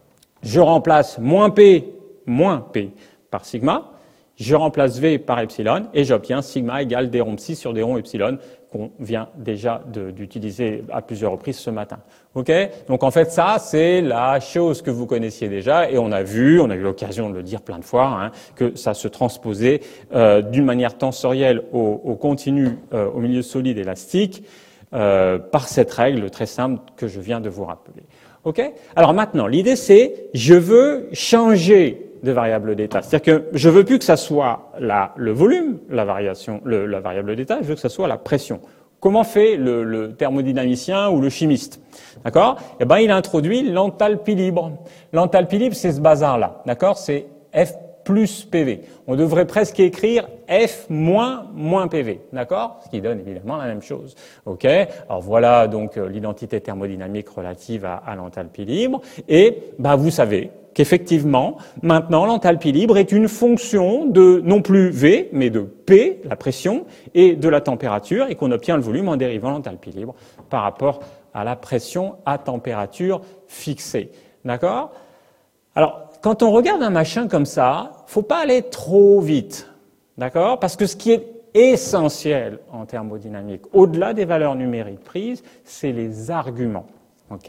je remplace moins P, moins P par sigma, je remplace V par epsilon, et j'obtiens sigma égale d rond psi sur d rond epsilon, qu'on vient déjà d'utiliser à plusieurs reprises ce matin. Ok? Donc en fait ça c'est la chose que vous connaissiez déjà et on a vu, on a eu l'occasion de le dire plein de fois, hein, que ça se transposait euh, d'une manière tensorielle au, au continu, euh, au milieu solide élastique euh, par cette règle très simple que je viens de vous rappeler. Ok? Alors maintenant l'idée c'est je veux changer de variable d'état. C'est-à-dire que je veux plus que ça soit la, le volume, la variation, le, la variable d'état, je veux que ça soit la pression. Comment fait le, le thermodynamicien ou le chimiste? D'accord? Eh ben, il introduit l'enthalpie libre. L'enthalpie libre, c'est ce bazar-là. D'accord? C'est F plus P V. On devrait presque écrire F moins moins P V. D'accord? Ce qui donne évidemment la même chose. OK? Alors voilà donc euh, l'identité thermodynamique relative à, à l'enthalpie libre. Et bah, vous savez qu'effectivement, maintenant, l'enthalpie libre est une fonction de non plus V, mais de P, la pression, et de la température, et qu'on obtient le volume en dérivant l'enthalpie libre par rapport à la pression à température fixée. D'accord? Alors, quand on regarde un machin comme ça, faut pas aller trop vite. D'accord? Parce que ce qui est essentiel en thermodynamique, au-delà des valeurs numériques prises, c'est les arguments. OK?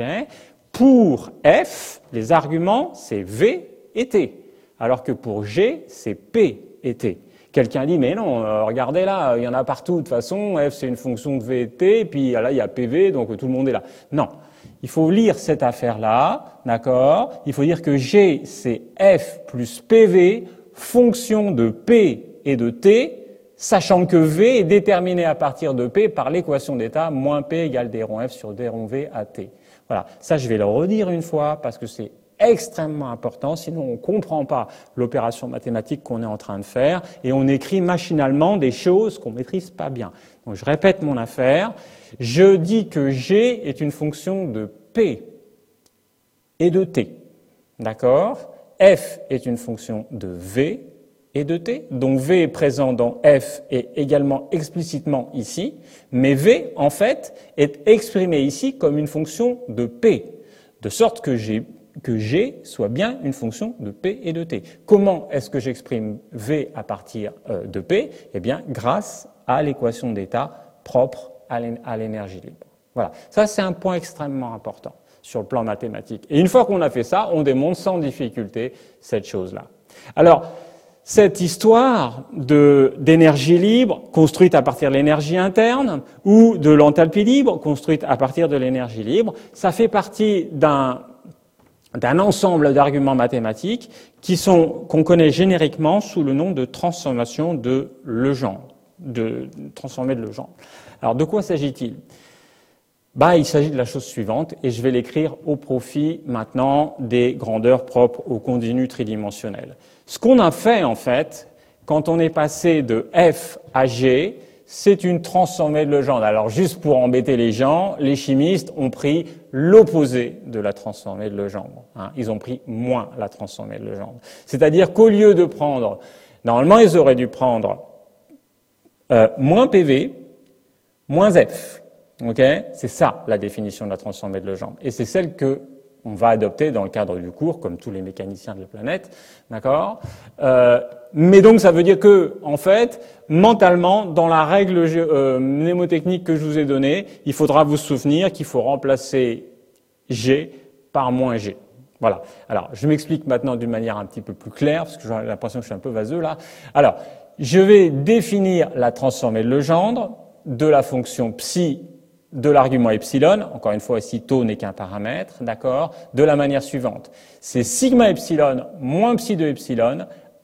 Pour F, les arguments, c'est V et T, alors que pour G, c'est P et T. Quelqu'un dit, mais non, euh, regardez là, il y en a partout, de toute façon, F c'est une fonction de V et T, puis là il y a P V, donc tout le monde est là. Non, il faut lire cette affaire-là, d'accord? Il faut dire que G, c'est F plus P V, fonction de P et de T, sachant que V est déterminé à partir de P par l'équation d'état, moins P égale d rond F sur d rond V à T. Voilà, ça je vais le redire une fois parce que c'est extrêmement important, sinon on ne comprend pas l'opération mathématique qu'on est en train de faire et on écrit machinalement des choses qu'on ne maîtrise pas bien. Donc je répète mon affaire, je dis que G est une fonction de P et de T, d'accord? F est une fonction de V et de T, donc V est présent dans F et également explicitement ici, mais V, en fait, est exprimé ici comme une fonction de P, de sorte que G, que G soit bien une fonction de P et de T. Comment est-ce que j'exprime V à partir euh, de P? Eh bien, grâce à l'équation d'état propre à l'énergie libre. Voilà, ça c'est un point extrêmement important sur le plan mathématique. Et une fois qu'on a fait ça, on démontre sans difficulté cette chose-là. Alors, cette histoire de, d'énergie libre construite à partir de l'énergie interne ou de l'enthalpie libre construite à partir de l'énergie libre, ça fait partie d'un, d'un ensemble d'arguments mathématiques qui sont, qu'on connaît génériquement sous le nom de transformation de Legendre, de transformer de Legendre. Alors, de quoi s'agit-il? Bah, il s'agit de la chose suivante, et je vais l'écrire au profit maintenant des grandeurs propres au continu tridimensionnel. Ce qu'on a fait, en fait, quand on est passé de F à G, c'est une transformée de Legendre. Alors, juste pour embêter les gens, les chimistes ont pris l'opposé de la transformée de Legendre. Hein. Ils ont pris moins la transformée de Legendre. C'est-à-dire qu'au lieu de prendre, normalement, ils auraient dû prendre euh, moins P V, moins F. Okay, c'est ça la définition de la transformée de Legendre. Et c'est celle que on va adopter dans le cadre du cours, comme tous les mécaniciens de la planète, d'accord. Euh, mais donc ça veut dire que, en fait, mentalement, dans la règle euh, mnémotechnique que je vous ai donnée, il faudra vous souvenir qu'il faut remplacer G par moins G. Voilà. Alors, je m'explique maintenant d'une manière un petit peu plus claire, parce que j'ai l'impression que je suis un peu vaseux là. Alors, je vais définir la transformée de Legendre de la fonction psi de l'argument epsilon, encore une fois ici taux n'est qu'un paramètre, d'accord, de la manière suivante. C'est sigma epsilon moins psi de epsilon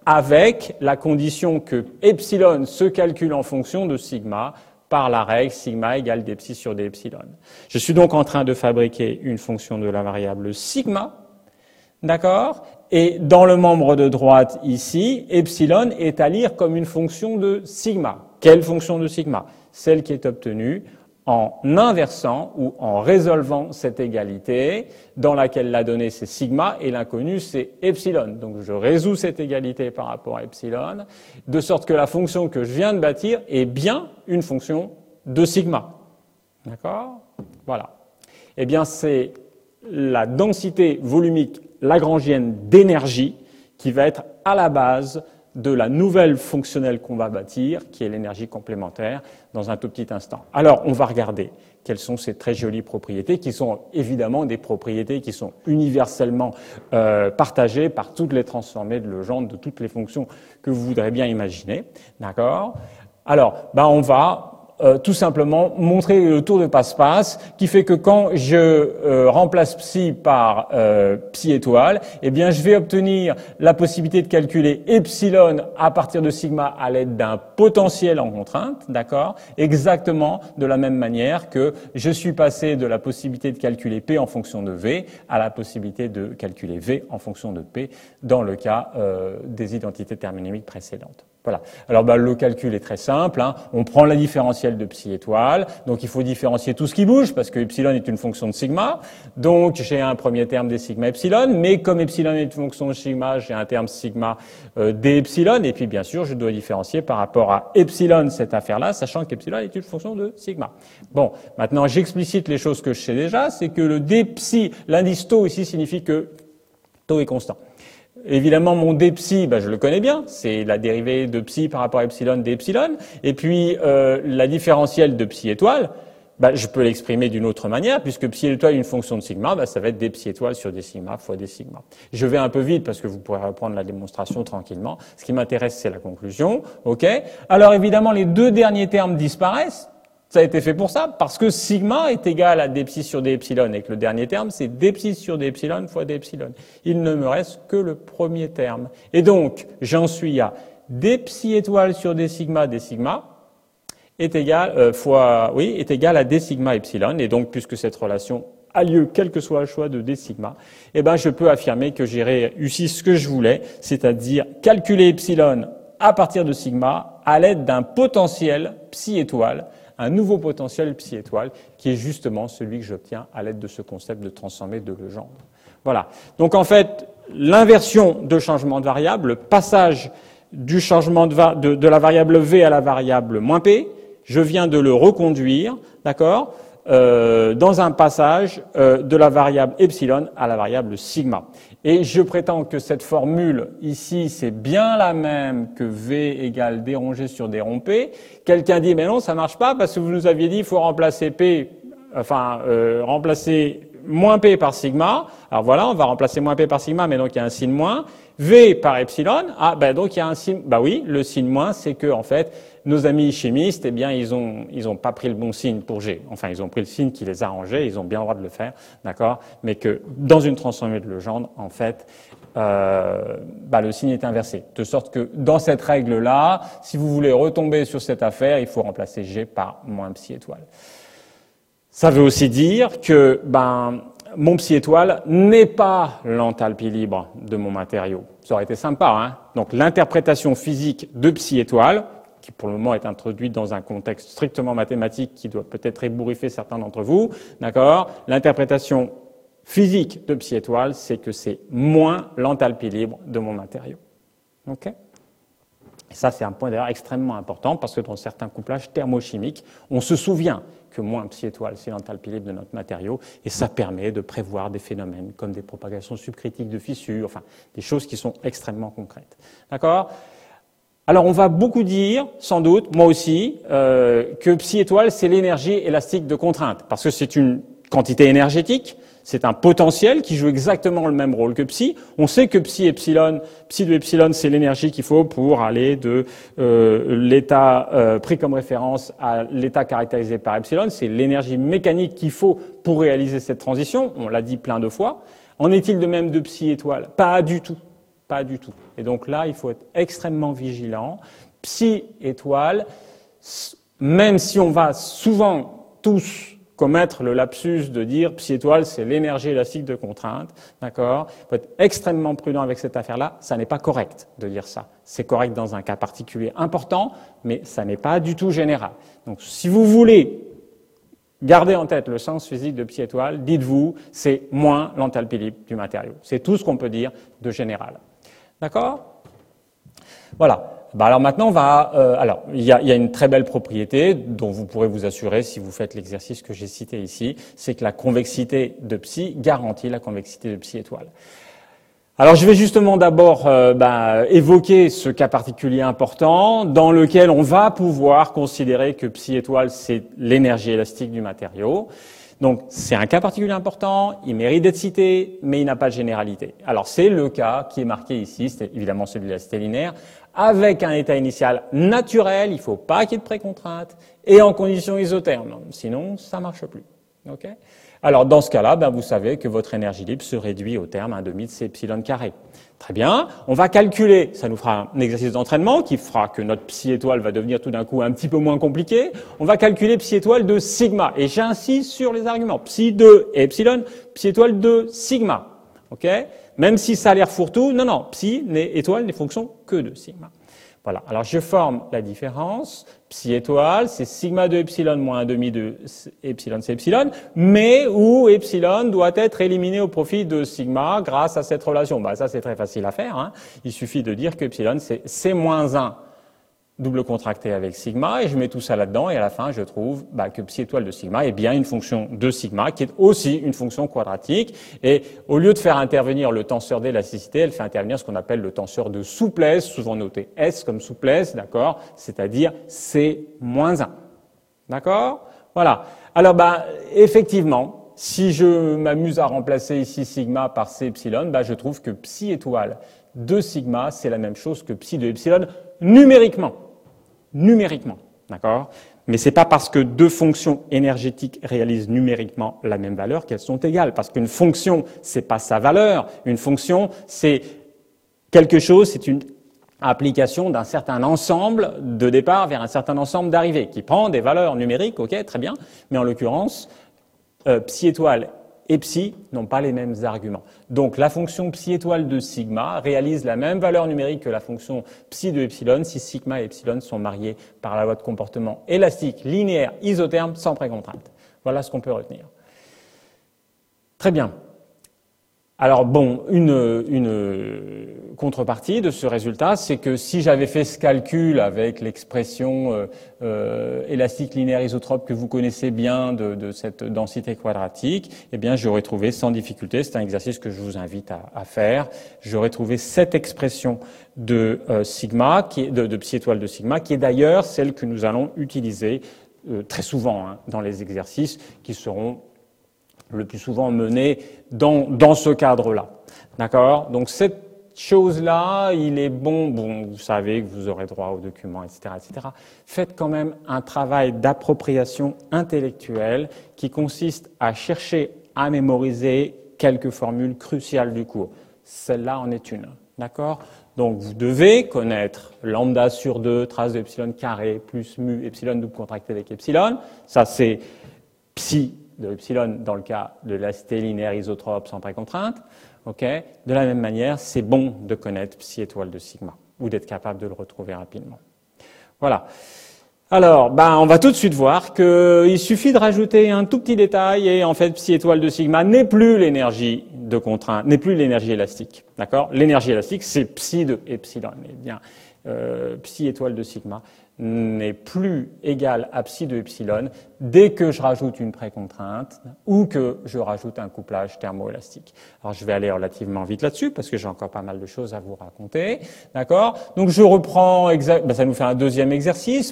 avec la condition que epsilon se calcule en fonction de sigma par la règle sigma égale d psi sur d epsilon. Je suis donc en train de fabriquer une fonction de la variable sigma, d'accord, et dans le membre de droite ici, epsilon est à lire comme une fonction de sigma. Quelle fonction de sigma? Celle qui est obtenue en inversant ou en résolvant cette égalité dans laquelle la donnée c'est sigma et l'inconnu c'est epsilon. Donc je résous cette égalité par rapport à epsilon de sorte que la fonction que je viens de bâtir est bien une fonction de sigma. D'accord? Voilà. Eh bien c'est la densité volumique lagrangienne d'énergie qui va être à la base de la nouvelle fonctionnelle qu'on va bâtir, qui est l'énergie complémentaire, dans un tout petit instant. Alors, on va regarder quelles sont ces très jolies propriétés, qui sont évidemment des propriétés qui sont universellement euh, partagées par toutes les transformées de Legendre, de toutes les fonctions que vous voudrez bien imaginer. D'accord? Alors, ben, on va Euh, tout simplement montrer le tour de passe-passe qui fait que quand je euh, remplace psi par euh, psi étoile, eh bien je vais obtenir la possibilité de calculer epsilon à partir de sigma à l'aide d'un potentiel en contrainte, d'accord? Exactement de la même manière que je suis passé de la possibilité de calculer p en fonction de v à la possibilité de calculer v en fonction de p dans le cas euh, des identités thermodynamiques précédentes. Voilà. Alors bah, le calcul est très simple, hein. On prend la différentielle de psi étoile, donc il faut différencier tout ce qui bouge parce que epsilon est une fonction de sigma, donc j'ai un premier terme des sigma epsilon, mais comme epsilon est une fonction de sigma, j'ai un terme sigma euh, d epsilon, et puis bien sûr je dois différencier par rapport à epsilon cette affaire-là, sachant qu'epsilon est une fonction de sigma. Bon, maintenant j'explicite les choses que je sais déjà, c'est que le d psi, l'indice tau ici signifie que tau est constant. Évidemment, mon d psi, ben, je le connais bien, c'est la dérivée de psi par rapport à epsilon d'epsilon. Et puis, euh, la différentielle de psi étoile, ben, je peux l'exprimer d'une autre manière, puisque psi étoile est une fonction de sigma, ben, ça va être d psi étoile sur d sigma fois d sigma. Je vais un peu vite parce que vous pourrez reprendre la démonstration tranquillement. Ce qui m'intéresse, c'est la conclusion. OK? Alors, évidemment, les deux derniers termes disparaissent. Ça a été fait pour ça, parce que sigma est égal à d psi sur d epsilon, et que le dernier terme, c'est d psi sur d epsilon fois d epsilon. Il ne me reste que le premier terme. Et donc, j'en suis à d psi étoile sur d sigma, d sigma, est égal, euh, fois, oui, est égal à d sigma epsilon, et donc, puisque cette relation a lieu, quel que soit le choix de d sigma, eh ben, je peux affirmer que j'ai réussi ce que je voulais, c'est-à-dire calculer epsilon à partir de sigma à l'aide d'un potentiel psi étoile, un nouveau potentiel psi étoile, qui est justement celui que j'obtiens à l'aide de ce concept de transformée de Legendre. Voilà. Donc en fait, l'inversion de changement de variable, le passage du changement de, va de, de la variable v à la variable moins p, je viens de le reconduire, d'accord, euh, dans un passage euh, de la variable epsilon à la variable sigma. Et je prétends que cette formule ici, c'est bien la même que v égale d rongé sur d rond p. Quelqu'un dit, mais non, ça marche pas parce que vous nous aviez dit il faut remplacer p, enfin, euh, remplacer moins p par sigma. Alors voilà, on va remplacer moins p par sigma, mais donc il y a un signe moins. V par epsilon, ah ben donc il y a un signe, bah oui, le signe moins, c'est que en fait, nos amis chimistes, eh bien, ils ont, ils ont pas pris le bon signe pour G. Enfin, ils ont pris le signe qui les arrangeait, ils ont bien le droit de le faire, d'accord? Mais que dans une transformée de Legendre, en fait, euh, bah, le signe est inversé. De sorte que dans cette règle-là, si vous voulez retomber sur cette affaire, il faut remplacer G par moins psi étoile. Ça veut aussi dire que, ben, mon psi étoile n'est pas l'enthalpie libre de mon matériau. Ça aurait été sympa, hein. Donc, l'interprétation physique de psi étoile, qui pour le moment est introduite dans un contexte strictement mathématique qui doit peut-être ébouriffer certains d'entre vous, d'accord? L'interprétation physique de psi étoile, c'est que c'est moins l'enthalpie libre de mon matériau. OK? Et ça, c'est un point d'ailleurs extrêmement important parce que dans certains couplages thermochimiques, on se souvient que moins psi étoile, c'est l'enthalpie libre de notre matériau, et ça permet de prévoir des phénomènes comme des propagations subcritiques de fissures, enfin, des choses qui sont extrêmement concrètes. D'accord? Alors, on va beaucoup dire, sans doute, moi aussi, euh, que psi étoile, c'est l'énergie élastique de contrainte, parce que c'est une quantité énergétique, c'est un potentiel qui joue exactement le même rôle que psi. On sait que psi epsilon, psi de epsilon, c'est l'énergie qu'il faut pour aller de euh, l'état euh, pris comme référence à l'état caractérisé par epsilon. C'est l'énergie mécanique qu'il faut pour réaliser cette transition. On l'a dit plein de fois. En est-il de même de psi étoile? Pas du tout. Pas du tout. Et donc là, il faut être extrêmement vigilant. Psi étoile, même si on va souvent tous commettre le lapsus de dire psi étoile, c'est l'énergie élastique de contrainte, d'accord? Il faut être extrêmement prudent avec cette affaire-là. Ça n'est pas correct de dire ça. C'est correct dans un cas particulier important, mais ça n'est pas du tout général. Donc, si vous voulez garder en tête le sens physique de psi étoile, dites-vous, c'est moins l'enthalpie libre du matériau. C'est tout ce qu'on peut dire de général. D'accord? Voilà. Bah alors maintenant, on va. Euh, alors, il y a, il y a une très belle propriété dont vous pourrez vous assurer si vous faites l'exercice que j'ai cité ici, c'est que la convexité de psi garantit la convexité de psi étoile. Alors, je vais justement d'abord euh, bah, évoquer ce cas particulier important dans lequel on va pouvoir considérer que psi étoile, c'est l'énergie élastique du matériau. Donc, c'est un cas particulier important, il mérite d'être cité, mais il n'a pas de généralité. Alors, c'est le cas qui est marqué ici, c'est évidemment celui de la cité linéaire, avec un état initial naturel, il ne faut pas qu'il y ait de précontrainte, et en conditions isothermes, sinon ça ne marche plus. Okay? Alors, dans ce cas-là, ben, vous savez que votre énergie libre se réduit au terme un demi de C epsilon carré. Très bien, on va calculer, ça nous fera un exercice d'entraînement qui fera que notre psi étoile va devenir tout d'un coup un petit peu moins compliqué. On va calculer psi étoile de sigma, et j'insiste sur les arguments. Psi de epsilon, psi étoile de sigma. Ok? Même si ça a l'air fourre-tout, non, non, psi étoile n'est fonction que de sigma. Voilà, alors je forme la différence. Psi étoile, c'est sigma de epsilon moins un demi de epsilon, c'est epsilon, mais où epsilon doit être éliminé au profit de sigma grâce à cette relation. Bah, ça, c'est très facile à faire, hein. Il suffit de dire que epsilon, c'est C moins un double contracté avec sigma, et je mets tout ça là-dedans, et à la fin, je trouve bah, que psi étoile de sigma est bien une fonction de sigma, qui est aussi une fonction quadratique, et au lieu de faire intervenir le tenseur d'élasticité, elle fait intervenir ce qu'on appelle le tenseur de souplesse, souvent noté S comme souplesse, d'accord, c'est-à-dire C moins un. D'accord? Voilà. Alors, bah, effectivement, si je m'amuse à remplacer ici sigma par C epsilon, bah, je trouve que psi étoile de sigma, c'est la même chose que psi de epsilon numériquement. Numériquement, d'accord? Mais c'est pas parce que deux fonctions énergétiques réalisent numériquement la même valeur qu'elles sont égales. Parce qu'une fonction, c'est pas sa valeur. Une fonction, c'est quelque chose, c'est une application d'un certain ensemble de départ vers un certain ensemble d'arrivée, qui prend des valeurs numériques, ok, très bien. Mais en l'occurrence, euh, psi étoile et psi n'ont pas les mêmes arguments. Donc la fonction psi étoile de sigma réalise la même valeur numérique que la fonction psi de epsilon si sigma et epsilon sont mariés par la loi de comportement élastique, linéaire, isotherme, sans précontrainte. Voilà ce qu'on peut retenir. Très bien. Alors bon, une, une contrepartie de ce résultat, c'est que si j'avais fait ce calcul avec l'expression euh, euh, élastique linéaire isotrope que vous connaissez bien de, de cette densité quadratique, eh bien j'aurais trouvé sans difficulté, c'est un exercice que je vous invite à, à faire, j'aurais trouvé cette expression de euh, sigma, qui est, de, de psi étoile de sigma, qui est d'ailleurs celle que nous allons utiliser euh, très souvent hein, dans les exercices qui seront le plus souvent mené dans, dans ce cadre-là. D'accord? Donc cette chose-là, il est bon, bon, vous savez que vous aurez droit aux documents, et cetera, et cetera. Faites quand même un travail d'appropriation intellectuelle qui consiste à chercher à mémoriser quelques formules cruciales du cours. Celle-là en est une. D'accord? Donc vous devez connaître lambda sur deux, trace de epsilon carré, plus mu, epsilon double contracté avec epsilon. Ça, c'est psi de epsilon dans le cas de la cité linéaire isotrope sans précontrainte. Okay. De la même manière, c'est bon de connaître psi étoile de sigma ou d'être capable de le retrouver rapidement. Voilà. Alors, ben, on va tout de suite voir qu'il suffit de rajouter un tout petit détail et en fait, psi étoile de sigma n'est plus l'énergie de contrainte, n'est plus l'énergie élastique. D'accord? L'énergie élastique, c'est psi de epsilon. Eh bien, euh, psi étoile de sigma n'est plus égal à psi de epsilon dès que je rajoute une précontrainte ou que je rajoute un couplage thermoélastique. Alors je vais aller relativement vite là-dessus parce que j'ai encore pas mal de choses à vous raconter. D'accord? Donc je reprends, exact, ben, ça nous fait un deuxième exercice pour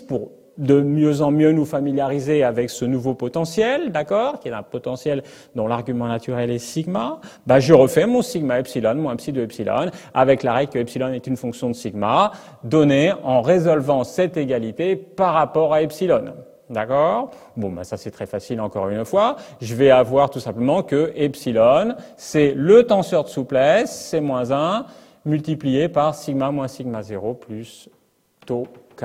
de mieux en mieux nous familiariser avec ce nouveau potentiel, d'accord, qui est un potentiel dont l'argument naturel est sigma, bah, je refais mon sigma epsilon moins psi de epsilon avec la règle que epsilon est une fonction de sigma donnée en résolvant cette égalité par rapport à epsilon. D'accord? Bon, bah, ça c'est très facile encore une fois. Je vais avoir tout simplement que epsilon, c'est le tenseur de souplesse, c'est moins un, multiplié par sigma moins sigma zéro plus tau k.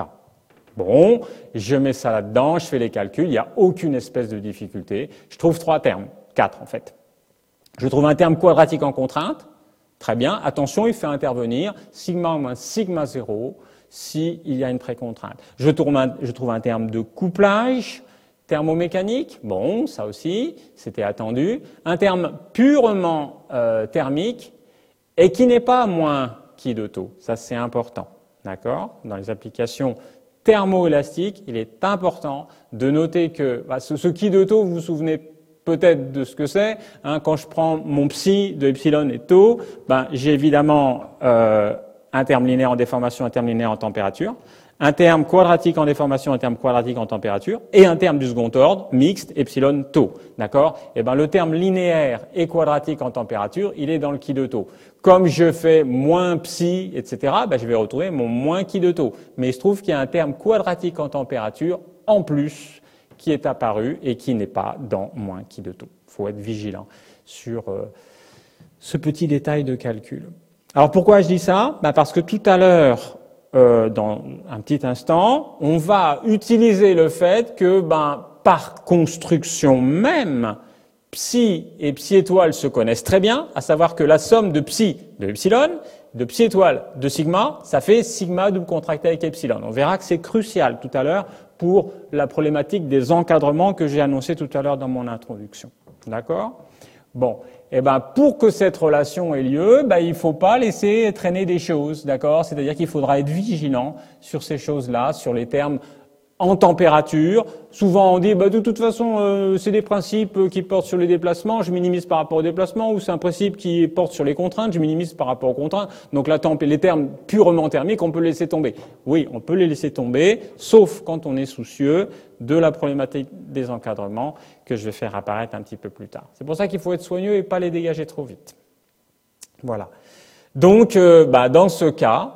Bon, je mets ça là-dedans, je fais les calculs, il n'y a aucune espèce de difficulté. Je trouve trois termes, quatre en fait. Je trouve un terme quadratique en contrainte, très bien. Attention, il fait intervenir sigma moins sigma zéro s'il y a une précontrainte. Je, je trouve un terme de couplage thermomécanique, bon, ça aussi, c'était attendu. Un terme purement euh, thermique et qui n'est pas moins chi de taux, ça c'est important, d'accord? Dans les applications thermoélastique, il est important de noter que bah, ce, ce chi de taux, vous vous souvenez peut-être de ce que c'est. Hein, quand je prends mon psi de epsilon et tau, ben, j'ai évidemment euh, un terme linéaire en déformation, un terme linéaire en température, un terme quadratique en déformation, un terme quadratique en température, et un terme du second ordre, mixte, epsilon, tau. D'accord? Et ben, le terme linéaire et quadratique en température, il est dans le chi de taux. Comme je fais moins psi, et cetera, ben, je vais retrouver mon moins chi de taux. Mais il se trouve qu'il y a un terme quadratique en température, en plus, qui est apparu et qui n'est pas dans moins chi de taux. Il faut être vigilant sur euh, ce petit détail de calcul. Alors, pourquoi je dis ça? Ben, parce que tout à l'heure, Euh, dans un petit instant, on va utiliser le fait que, ben, par construction même, psi et psi étoile se connaissent très bien, à savoir que la somme de psi de epsilon, de psi étoile de sigma, ça fait sigma double contracté avec epsilon. On verra que c'est crucial tout à l'heure pour la problématique des encadrements que j'ai annoncé tout à l'heure dans mon introduction. D'accord? Bon. Eh ben, pour que cette relation ait lieu, ben, il ne faut pas laisser traîner des choses, d'accord? C'est-à-dire qu'il faudra être vigilant sur ces choses-là, sur les termes en température. Souvent, on dit, ben, de toute façon, euh, c'est des principes qui portent sur les déplacements, je minimise par rapport aux déplacements, ou c'est un principe qui porte sur les contraintes, je minimise par rapport aux contraintes. Donc, la temp- les termes purement thermiques, on peut les laisser tomber. Oui, on peut les laisser tomber, sauf quand on est soucieux de la problématique des encadrements que je vais faire apparaître un petit peu plus tard. C'est pour ça qu'il faut être soigneux et pas les dégager trop vite. Voilà. Donc, euh, bah, dans ce cas,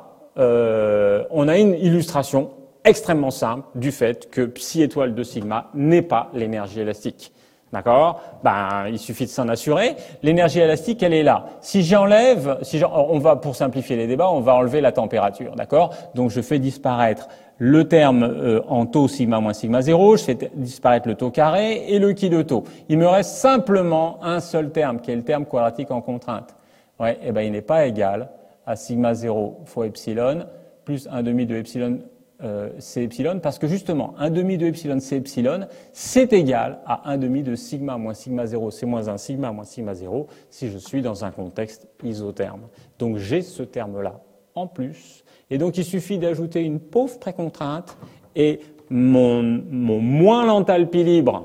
euh, on a une illustration extrêmement simple du fait que psi étoile de sigma n'est pas l'énergie élastique. D'accord? Ben, il suffit de s'en assurer. L'énergie élastique, elle est là. Si j'enlève, si on va, pour simplifier les débats, on va enlever la température. D'accord? Donc, je fais disparaître le terme euh, en taux sigma moins sigma zéro, je fais disparaître le taux carré et le chi de taux. Il me reste simplement un seul terme, qui est le terme quadratique en contrainte. Ouais, et ben, il n'est pas égal à sigma zéro fois epsilon plus un demi de epsilon Euh, c'est epsilon, parce que justement, un demi de epsilon, c'est epsilon, c'est égal à un demi de sigma moins sigma zéro, c'est moins un sigma moins sigma zéro, si je suis dans un contexte isotherme. Donc j'ai ce terme-là en plus, et donc il suffit d'ajouter une pauvre précontrainte, et mon, mon moins l'enthalpie libre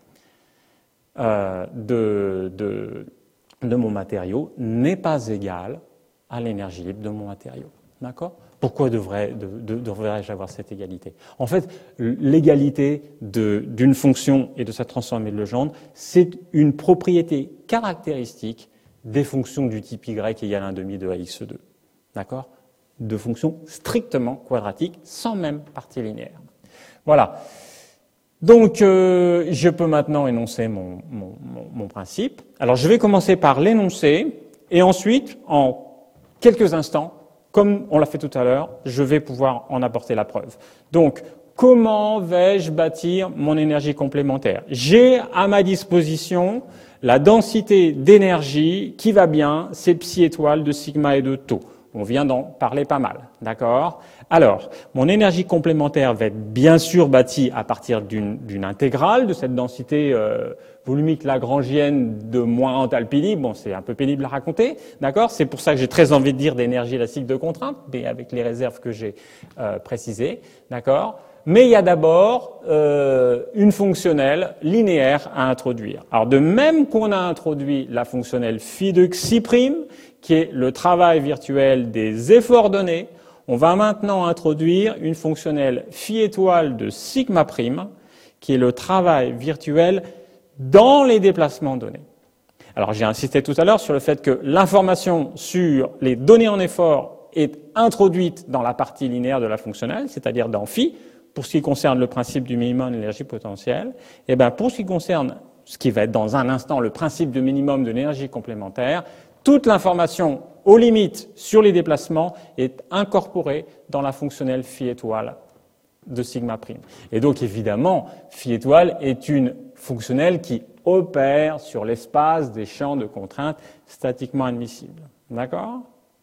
euh, de, de, de mon matériau n'est pas égal à l'énergie libre de mon matériau. D'accord ? Pourquoi devrais, de, de, devrais-je avoir cette égalité? En fait, l'égalité d'une fonction et de sa transformée de Legendre, c'est une propriété caractéristique des fonctions du type y égale un demi de A x deux. D'accord? De fonctions strictement quadratiques, sans même partie linéaire. Voilà. Donc, euh, je peux maintenant énoncer mon, mon, mon, mon principe. Alors, je vais commencer par l'énoncer, et ensuite, en quelques instants, comme on l'a fait tout à l'heure, je vais pouvoir en apporter la preuve. Donc, comment vais-je bâtir mon énergie complémentaire? J'ai à ma disposition la densité d'énergie qui va bien, c'est psi étoile de sigma et de tau. On vient d'en parler pas mal, d'accord? Alors, mon énergie complémentaire va être bien sûr bâtie à partir d'une intégrale de cette densité euh, volumique lagrangienne de moins enthalpie libre. Bon, c'est un peu pénible à raconter, d'accord? C'est pour ça que j'ai très envie de dire d'énergie élastique de contrainte, mais avec les réserves que j'ai euh, précisées, d'accord? Mais il y a d'abord euh, une fonctionnelle linéaire à introduire. Alors, de même qu'on a introduit la fonctionnelle phi de xi prime, qui est le travail virtuel des efforts donnés, On va maintenant introduire une fonctionnelle phi étoile de sigma prime, qui est le travail virtuel dans les déplacements donnés. Alors j'ai insisté tout à l'heure sur le fait que l'information sur les données en effort est introduite dans la partie linéaire de la fonctionnelle, c'est-à-dire dans phi, pour ce qui concerne le principe du minimum de l'énergie potentielle. Et bien pour ce qui concerne ce qui va être dans un instant le principe du minimum de l'énergie complémentaire, toute l'information aux limites sur les déplacements est incorporée dans la fonctionnelle phi étoile de sigma prime. Et donc évidemment, phi étoile est une fonctionnelle qui opère sur l'espace des champs de contraintes statiquement admissibles. D'accord ?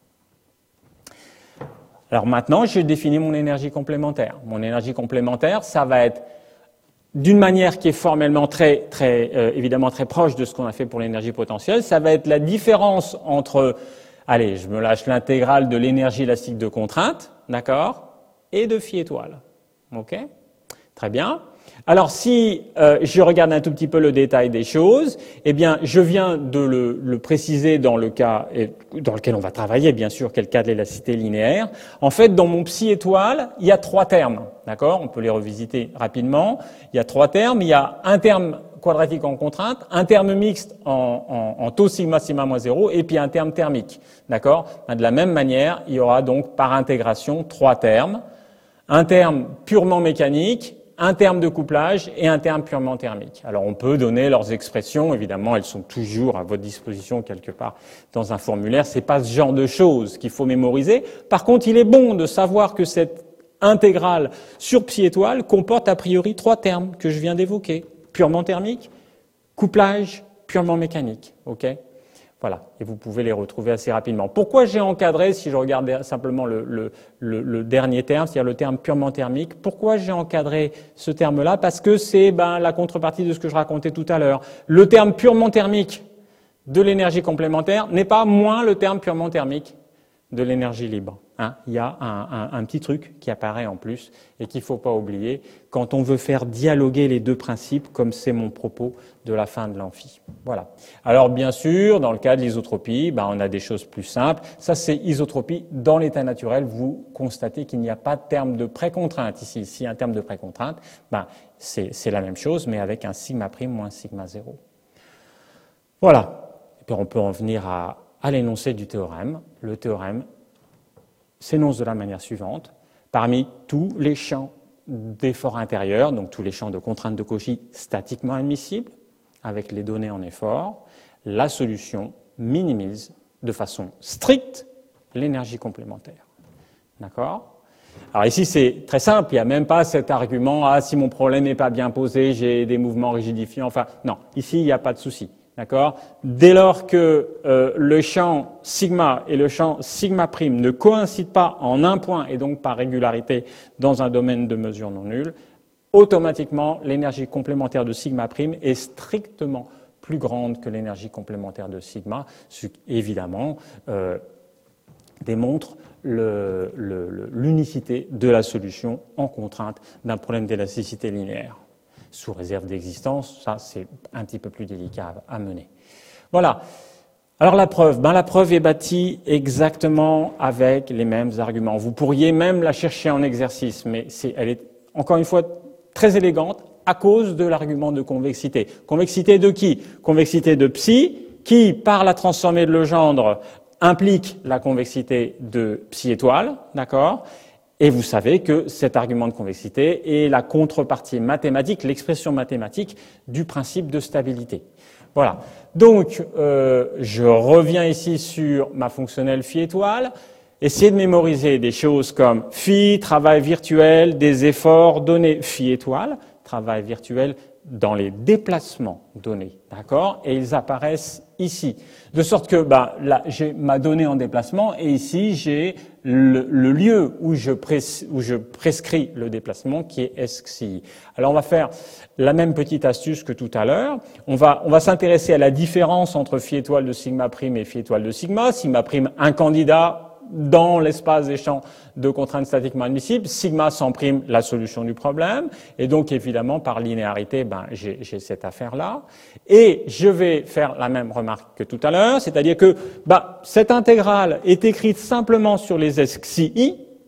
Alors maintenant, j'ai défini mon énergie complémentaire. Mon énergie complémentaire, ça va être d'une manière qui est formellement très, très, euh, évidemment très proche de ce qu'on a fait pour l'énergie potentielle, ça va être la différence entre, allez, je me lâche l'intégrale de l'énergie élastique de contrainte, d'accord, et de phi étoile. Ok ? Très bien. Alors si euh, je regarde un tout petit peu le détail des choses, eh bien je viens de le, le préciser dans le cas et, dans lequel on va travailler, bien sûr, quel cas de l'élasticité linéaire. En fait, dans mon psi étoile, il y a trois termes, d'accord ? On peut les revisiter rapidement. Il y a trois termes. Il y a un terme quadratique en contrainte, un terme mixte en, en, en taux sigma sigma moins zéro, et puis un terme thermique, d'accord ? De la même manière, il y aura donc par intégration trois termes. Un terme purement mécanique, un terme de couplage et un terme purement thermique. Alors on peut donner leurs expressions, évidemment elles sont toujours à votre disposition quelque part dans un formulaire, c'est pas ce genre de choses qu'il faut mémoriser. Par contre, il est bon de savoir que cette intégrale sur psi étoile comporte a priori trois termes que je viens d'évoquer, purement thermique, couplage, purement mécanique, ok ? Voilà, et vous pouvez les retrouver assez rapidement. Pourquoi j'ai encadré, si je regarde simplement le, le, le, le dernier terme, c'est-à-dire le terme purement thermique, pourquoi j'ai encadré ce terme-là ? Parce que c'est ben, la contrepartie de ce que je racontais tout à l'heure. Le terme purement thermique de l'énergie complémentaire n'est pas moins le terme purement thermique de l'énergie libre. Hein, il y a un, un, un petit truc qui apparaît en plus et qu'il ne faut pas oublier quand on veut faire dialoguer les deux principes, comme c'est mon propos de la fin de l'amphi. Voilà. Alors bien sûr, dans le cas de l'isotropie, ben, on a des choses plus simples. Ça, c'est isotropie dans l'état naturel. Vous constatez qu'il n'y a pas de terme de précontrainte ici. S'il y a un terme de précontrainte, ben, c'est, c'est la même chose, mais avec un sigma prime moins sigma zéro. Voilà. Et puis on peut en venir à, à l'énoncé du théorème. Le théorème s'énonce de la manière suivante. Parmi tous les champs d'effort intérieur, donc tous les champs de contrainte de Cauchy statiquement admissibles, avec les données en effort, la solution minimise de façon stricte l'énergie complémentaire. D'accord ? Alors ici, c'est très simple, il n'y a même pas cet argument « Ah, si mon problème n'est pas bien posé, j'ai des mouvements rigidifiants ». Enfin, non, ici, il n'y a pas de souci. D'accord ? Dès lors que euh, le champ sigma et le champ sigma prime ne coïncident pas en un point et donc par régularité dans un domaine de mesure non nulle, automatiquement l'énergie complémentaire de sigma prime est strictement plus grande que l'énergie complémentaire de sigma, ce qui évidemment euh, démontre le, le, l'unicité de la solution en contrainte d'un problème d'élasticité linéaire. Sous réserve d'existence, ça c'est un petit peu plus délicat à mener. Voilà. Alors la preuve, ben la preuve est bâtie exactement avec les mêmes arguments. Vous pourriez même la chercher en exercice, mais c'est, elle est encore une fois très élégante à cause de l'argument de convexité. Convexité de qui ? Convexité de psi, qui par la transformée de Legendre implique la convexité de psi étoile, d'accord ? Et vous savez que cet argument de convexité est la contrepartie mathématique, l'expression mathématique du principe de stabilité. Voilà. Donc, euh, je reviens ici sur ma fonctionnelle phi étoile. Essayez de mémoriser des choses comme phi, travail virtuel, des efforts donnés, phi étoile, travail virtuel dans les déplacements donnés, d'accord ? Et ils apparaissent ici. De sorte que bah, là, j'ai ma donnée en déplacement et ici, j'ai le, le lieu où je, prés, où je prescris le déplacement qui est S X I. Alors, on va faire la même petite astuce que tout à l'heure. On va, on va s'intéresser à la différence entre phi étoile de sigma prime et phi étoile de sigma. Sigma prime, un candidat dans l'espace des champs de contraintes statiquement admissibles, sigma sans prime, la solution du problème, et donc évidemment par linéarité, ben, j'ai, j'ai cette affaire-là, et je vais faire la même remarque que tout à l'heure, c'est-à-dire que ben, cette intégrale est écrite simplement sur les S X I,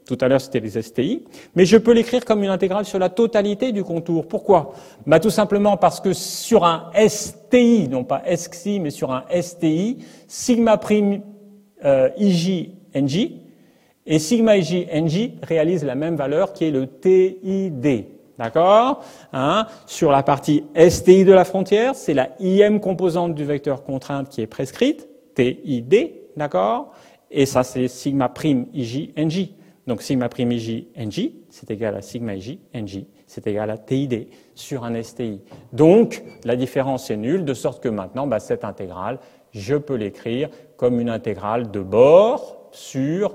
Tout à l'heure, c'était les S T I. Mais je peux l'écrire comme une intégrale sur la totalité du contour. Pourquoi? Bah, tout simplement parce que sur un S T I, non pas S X I, mais sur un S T I, sigma prime euh, I J N J, et sigma I J N J réalise la même valeur qui est le T I D. D'accord, hein? Sur la partie S T I de la frontière, c'est la I M composante du vecteur contrainte qui est prescrite, T I D, d'accord? Et ça, c'est sigma prime I J N J. Donc sigma prime I J N J, c'est égal à sigma I J N J, c'est égal à T I D sur un S T I. Donc, la différence est nulle, de sorte que maintenant, bah, cette intégrale, je peux l'écrire comme une intégrale de bord sur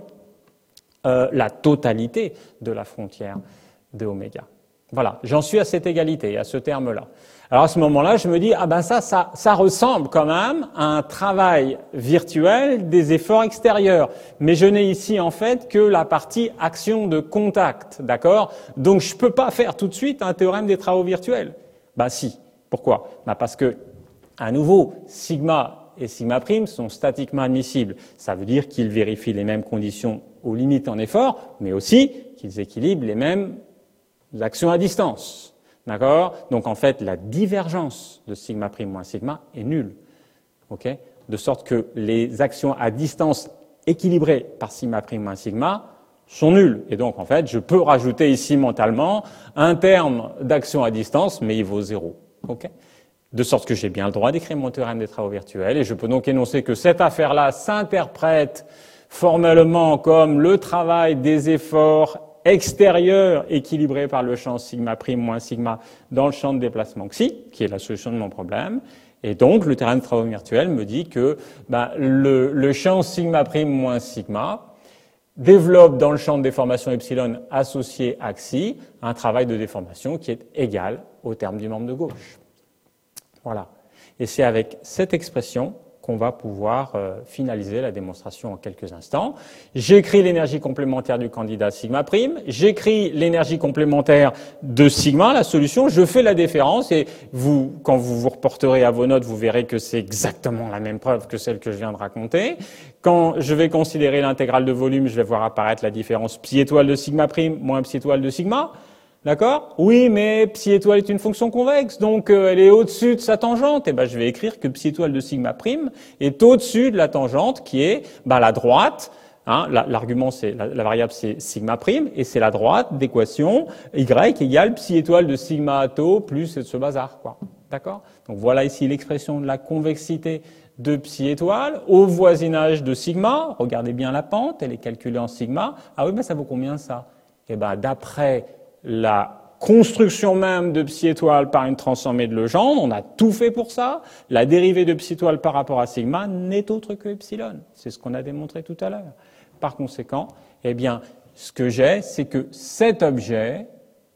euh, la totalité de la frontière de oméga. Voilà, j'en suis à cette égalité, à ce terme-là. Alors à ce moment-là, je me dis, ah ben ça, ça, ça ressemble quand même à un travail virtuel des efforts extérieurs. Mais je n'ai ici en fait que la partie action de contact, d'accord? Donc je peux pas faire tout de suite un théorème des travaux virtuels. Ben si. Pourquoi? Ben parce que, à nouveau, sigma et sigma prime sont statiquement admissibles. Ça veut dire qu'ils vérifient les mêmes conditions aux limites en effort, mais aussi qu'ils équilibrent les mêmes actions à distance. D'accord? Donc en fait, la divergence de sigma prime moins sigma est nulle. Ok? De sorte que les actions à distance équilibrées par sigma prime moins sigma sont nulles. Et donc en fait, je peux rajouter ici mentalement un terme d'action à distance, mais il vaut zéro. Ok? De sorte que j'ai bien le droit d'écrire mon théorème des travaux virtuels, et je peux donc énoncer que cette affaire-là s'interprète formellement comme le travail des efforts extérieur équilibré par le champ sigma prime moins sigma dans le champ de déplacement xi, qui est la solution de mon problème. Et donc, le théorème de travaux virtuels me dit que ben, le, le champ sigma prime moins sigma développe dans le champ de déformation epsilon associé à xi un travail de déformation qui est égal au terme du membre de gauche. Voilà. Et c'est avec cette expression qu'on va pouvoir euh, finaliser la démonstration en quelques instants. J'écris l'énergie complémentaire du candidat sigma prime, j'écris l'énergie complémentaire de sigma, la solution, je fais la différence et vous, quand vous vous reporterez à vos notes, vous verrez que c'est exactement la même preuve que celle que je viens de raconter. Quand je vais considérer l'intégrale de volume, je vais voir apparaître la différence psi étoile de sigma prime moins psi étoile de sigma. D'accord? Oui, mais psi étoile est une fonction convexe, donc euh, elle est au-dessus de sa tangente. Et ben, je vais écrire que psi étoile de sigma prime est au-dessus de la tangente qui est ben, la droite. Hein, l'argument, c'est la, la variable, c'est sigma prime, et c'est la droite d'équation y égale psi étoile de sigma tau plus ce bazar, quoi. D'accord? Donc voilà ici l'expression de la convexité de psi étoile au voisinage de sigma. Regardez bien la pente, elle est calculée en sigma. Ah oui, ben ça vaut combien ça? Et ben d'après la construction même de psi étoile par une transformée de Legendre, on a tout fait pour ça. La dérivée de psi étoile par rapport à sigma n'est autre que epsilon. C'est ce qu'on a démontré tout à l'heure. Par conséquent, eh bien, ce que j'ai, c'est que cet objet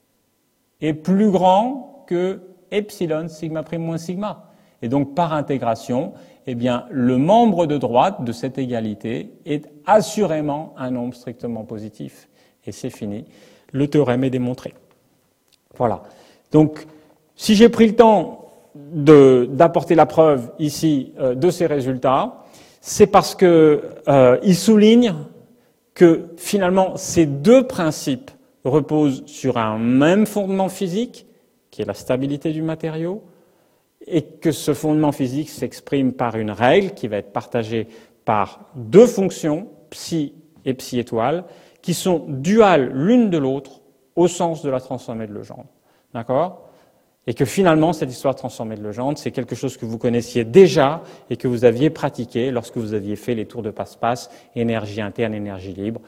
est plus grand que epsilon sigma prime moins sigma. Et donc, par intégration, eh bien, le membre de droite de cette égalité est assurément un nombre strictement positif. Et c'est fini. Le théorème est démontré. Voilà. Donc, si j'ai pris le temps d'apporter la preuve ici euh, de ces résultats, c'est parce que euh, il souligne que finalement ces deux principes reposent sur un même fondement physique, qui est la stabilité du matériau, et que ce fondement physique s'exprime par une règle qui va être partagée par deux fonctions, psi et psi étoile, qui sont duales l'une de l'autre au sens de la transformée de Legendre. D'accord? Et que finalement, cette histoire de transformée de Legendre, c'est quelque chose que vous connaissiez déjà et que vous aviez pratiqué lorsque vous aviez fait les tours de passe-passe, énergie interne, énergie libre,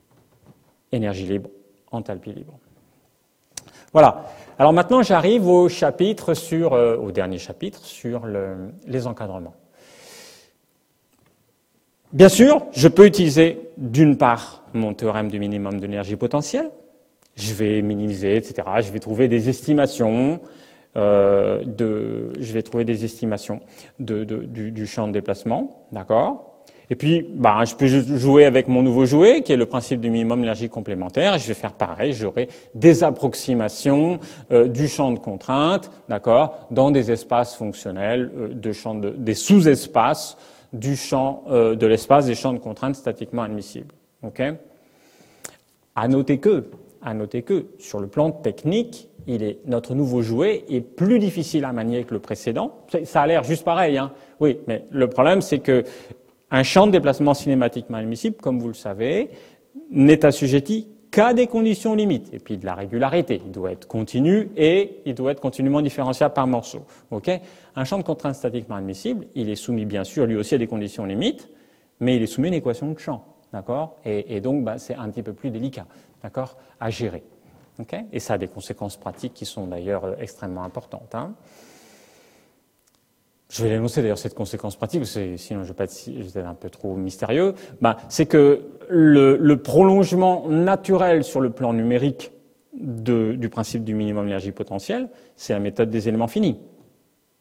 énergie libre, enthalpie libre. Voilà. Alors maintenant, j'arrive au chapitre sur, euh, au dernier chapitre sur le, les encadrements. Bien sûr, je peux utiliser d'une part mon théorème du minimum de l'énergie potentielle. Je vais minimiser, et cetera. Je vais trouver des estimations, euh, de, je vais trouver des estimations de, de, du, du champ de déplacement, d'accord. Et puis, bah, je peux jouer avec mon nouveau jouet, qui est le principe du minimum d'énergie complémentaire. Et je vais faire pareil. J'aurai des approximations euh, du champ de contrainte, d'accord, dans des espaces fonctionnels, euh, de champs de, des sous-espaces du champ euh, de l'espace des champs de contrainte statiquement admissibles. Okay. À noter que, à noter que, sur le plan technique, il est, notre nouveau jouet est plus difficile à manier que le précédent. Ça a l'air juste pareil, hein. Oui, mais le problème, c'est que un champ de déplacement cinématiquement admissible, comme vous le savez, n'est assujetti qu'à des conditions limites. Et puis de la régularité. Il doit être continu et il doit être continuellement différenciable par morceau. Okay ? Un champ de contrainte statiquement admissible, il est soumis bien sûr lui aussi à des conditions limites, mais il est soumis à une équation de champ. D'accord ? et, et donc, bah, c'est un petit peu plus délicat, d'accord, à gérer. Okay ? Et ça a des conséquences pratiques qui sont d'ailleurs extrêmement importantes. Hein. Je vais l'énoncer d'ailleurs cette conséquence pratique, parce que sinon je vais pas être, je vais être un peu trop mystérieux. Ben, c'est que le, le prolongement naturel sur le plan numérique de, du principe du minimum d'énergie potentielle, c'est la méthode des éléments finis. D'accord ?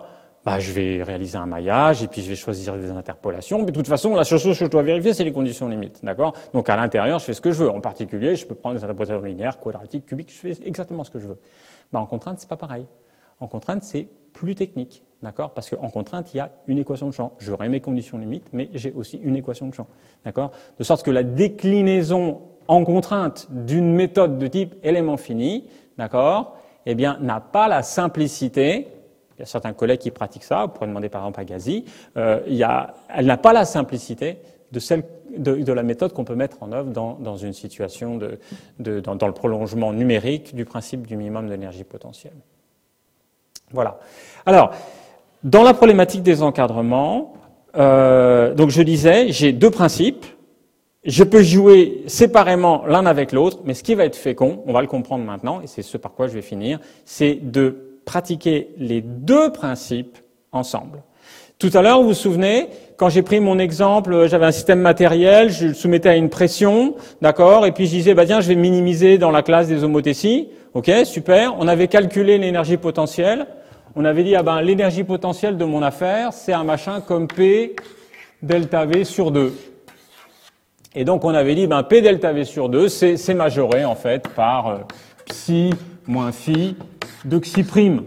Ben, je vais réaliser un maillage et puis je vais choisir des interpolations. Mais de toute façon, la seule chose que je dois vérifier, c'est les conditions limites. D'accord ? Donc à l'intérieur, je fais ce que je veux. En particulier, je peux prendre des interpolations linéaires, quadratiques, cubiques, je fais exactement ce que je veux. Ben, en contrainte, c'est pas pareil. En contrainte, c'est plus technique. D'accord ? Parce qu'en contrainte, il y a une équation de champ. J'aurai mes conditions limites, mais j'ai aussi une équation de champ. D'accord ? De sorte que la déclinaison en contrainte d'une méthode de type élément fini, d'accord, eh bien, n'a pas la simplicité. Il y a certains collègues qui pratiquent ça. Vous pourrez demander par exemple à Gazi. Euh, il y a, elle n'a pas la simplicité de celle de, de la méthode qu'on peut mettre en œuvre dans, dans une situation de, de dans, dans le prolongement numérique du principe du minimum d'énergie potentielle. Voilà. Alors. Dans la problématique des encadrements, euh, donc je disais, j'ai deux principes. Je peux jouer séparément l'un avec l'autre, mais ce qui va être fécond, on va le comprendre maintenant, et c'est ce par quoi je vais finir, c'est de pratiquer les deux principes ensemble. Tout à l'heure, vous vous souvenez, quand j'ai pris mon exemple, j'avais un système matériel, je le soumettais à une pression, d'accord, et puis je disais, bah tiens, je vais minimiser dans la classe des homothéties, ok, super, on avait calculé l'énergie potentielle. On avait dit, ah ben, l'énergie potentielle de mon affaire, c'est un machin comme P delta V sur deux. Et donc, on avait dit, ben, P delta V sur deux, c'est, c'est majoré, en fait, par euh, psi moins phi de xi prime.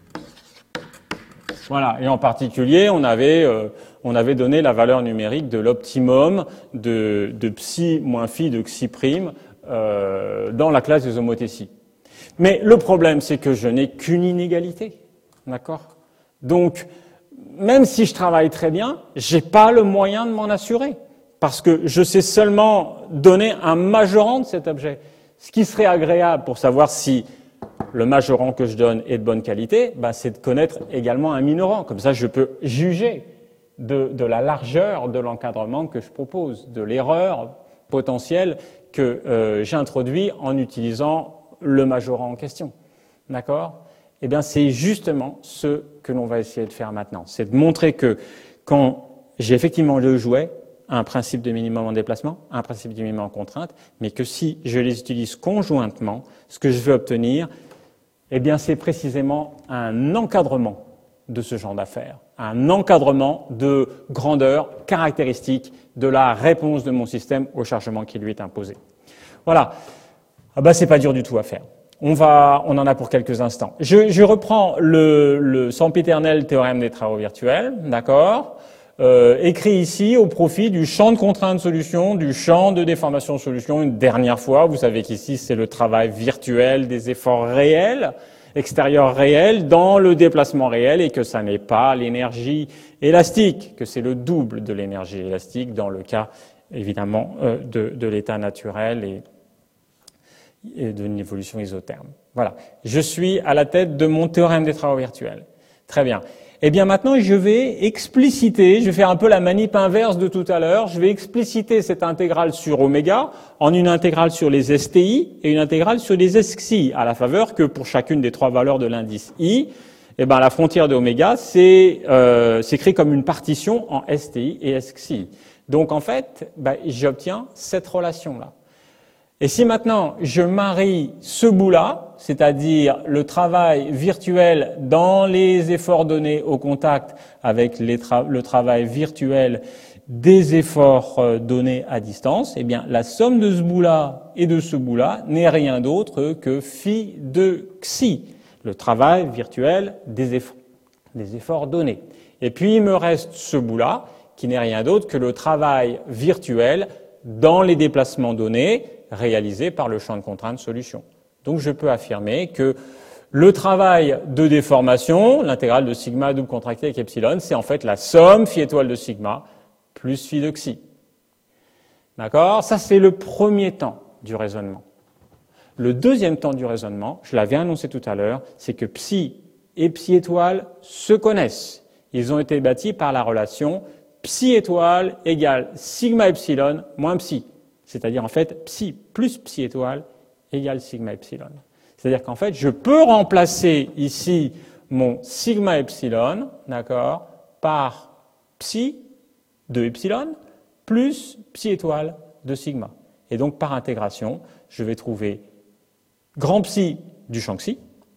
Voilà. Et en particulier, on avait, euh, on avait donné la valeur numérique de l'optimum de, de psi moins phi de xi prime euh, dans la classe des homothéties. Mais le problème, c'est que je n'ai qu'une inégalité. D'accord ? Donc, même si je travaille très bien, j'ai pas le moyen de m'en assurer. Parce que je sais seulement donner un majorant de cet objet. Ce qui serait agréable pour savoir si le majorant que je donne est de bonne qualité, ben, c'est de connaître également un minorant. Comme ça, je peux juger de, de la largeur de l'encadrement que je propose, de l'erreur potentielle que euh, j'introduis en utilisant le majorant en question. D'accord ? Eh bien, c'est justement ce que l'on va essayer de faire maintenant. C'est de montrer que quand j'ai effectivement le jouet, un principe de minimum en déplacement, un principe de minimum en contrainte, mais que si je les utilise conjointement, ce que je veux obtenir, eh bien, c'est précisément un encadrement de ce genre d'affaires, un encadrement de grandeur caractéristique de la réponse de mon système au chargement qui lui est imposé. Voilà. Ah ben, c'est pas dur du tout à faire. On va, on en a pour quelques instants. Je, je reprends le, le sempiternel théorème des travaux virtuels, d'accord, euh, écrit ici au profit du champ de contrainte solution, du champ de déformation solution. Une dernière fois, vous savez qu'ici c'est le travail virtuel des efforts réels, extérieurs réels, dans le déplacement réel, et que ça n'est pas l'énergie élastique, que c'est le double de l'énergie élastique dans le cas évidemment euh, de, de l'état naturel et et d'une évolution isotherme. Voilà. Je suis à la tête de mon théorème des travaux virtuels. Très bien. Eh bien, maintenant, je vais expliciter, je vais faire un peu la manip inverse de tout à l'heure, je vais expliciter cette intégrale sur oméga en une intégrale sur les S T I et une intégrale sur les S X I, à la faveur que pour chacune des trois valeurs de l'indice I, eh ben, la frontière de oméga, c'est, euh, s'écrit comme une partition en S T I et S X I. Donc, en fait, ben, j'obtiens cette relation-là. Et si maintenant je marie ce bout-là, c'est-à-dire le travail virtuel dans les efforts donnés au contact avec les tra- le travail virtuel des efforts euh, donnés à distance, eh bien la somme de ce bout-là et de ce bout-là n'est rien d'autre que phi de xi, le travail virtuel des efforts, des efforts donnés. Et puis il me reste ce bout-là qui n'est rien d'autre que le travail virtuel dans les déplacements donnés réalisés par le champ de contrainte solution. Donc je peux affirmer que le travail de déformation, l'intégrale de sigma double contractée avec epsilon, c'est en fait la somme phi étoile de sigma plus phi de xi. D'accord? Ça, c'est le premier temps du raisonnement. Le deuxième temps du raisonnement, je l'avais annoncé tout à l'heure, c'est que psi et psi étoile se connaissent. Ils ont été bâtis par la relation psi étoile égale sigma epsilon moins psi. C'est-à-dire en fait psi plus psi étoile égale sigma epsilon. C'est-à-dire qu'en fait, je peux remplacer ici mon sigma epsilon, d'accord, par psi de epsilon plus psi étoile de sigma. Et donc, par intégration, je vais trouver grand psi du champ xi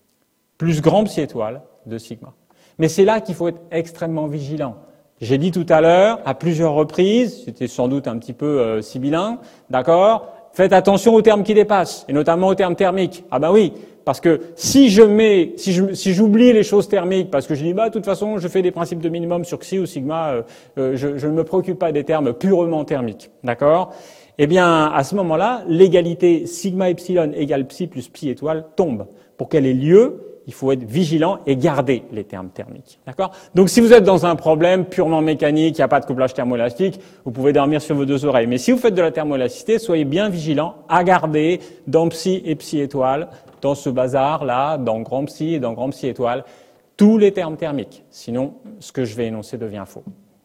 plus grand psi étoile de sigma. Mais c'est là qu'il faut être extrêmement vigilant. J'ai dit tout à l'heure, à plusieurs reprises, c'était sans doute un petit peu euh, sibyllin, d'accord? Faites attention aux termes qui dépassent, et notamment aux termes thermiques. Ah ben oui, parce que si je mets, si je, si j'oublie les choses thermiques, parce que je dis, bah, de toute façon, je fais des principes de minimum sur xi ou sigma, euh, euh, je, je ne me préoccupe pas des termes purement thermiques, d'accord? Eh bien, à ce moment-là, l'égalité sigma epsilon égale psi plus psi étoile tombe. Pour qu'elle ait lieu, il faut être vigilant et garder les termes thermiques. D'accord? Donc, si vous êtes dans un problème purement mécanique, il n'y a pas de couplage thermoélastique, vous pouvez dormir sur vos deux oreilles. Mais si vous faites de la thermoélasticité, soyez bien vigilant à garder dans psi et psi étoile, dans ce bazar-là, dans grand psi et dans grand psi étoile, tous les termes thermiques. Sinon, ce que je vais énoncer devient faux.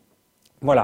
Voilà.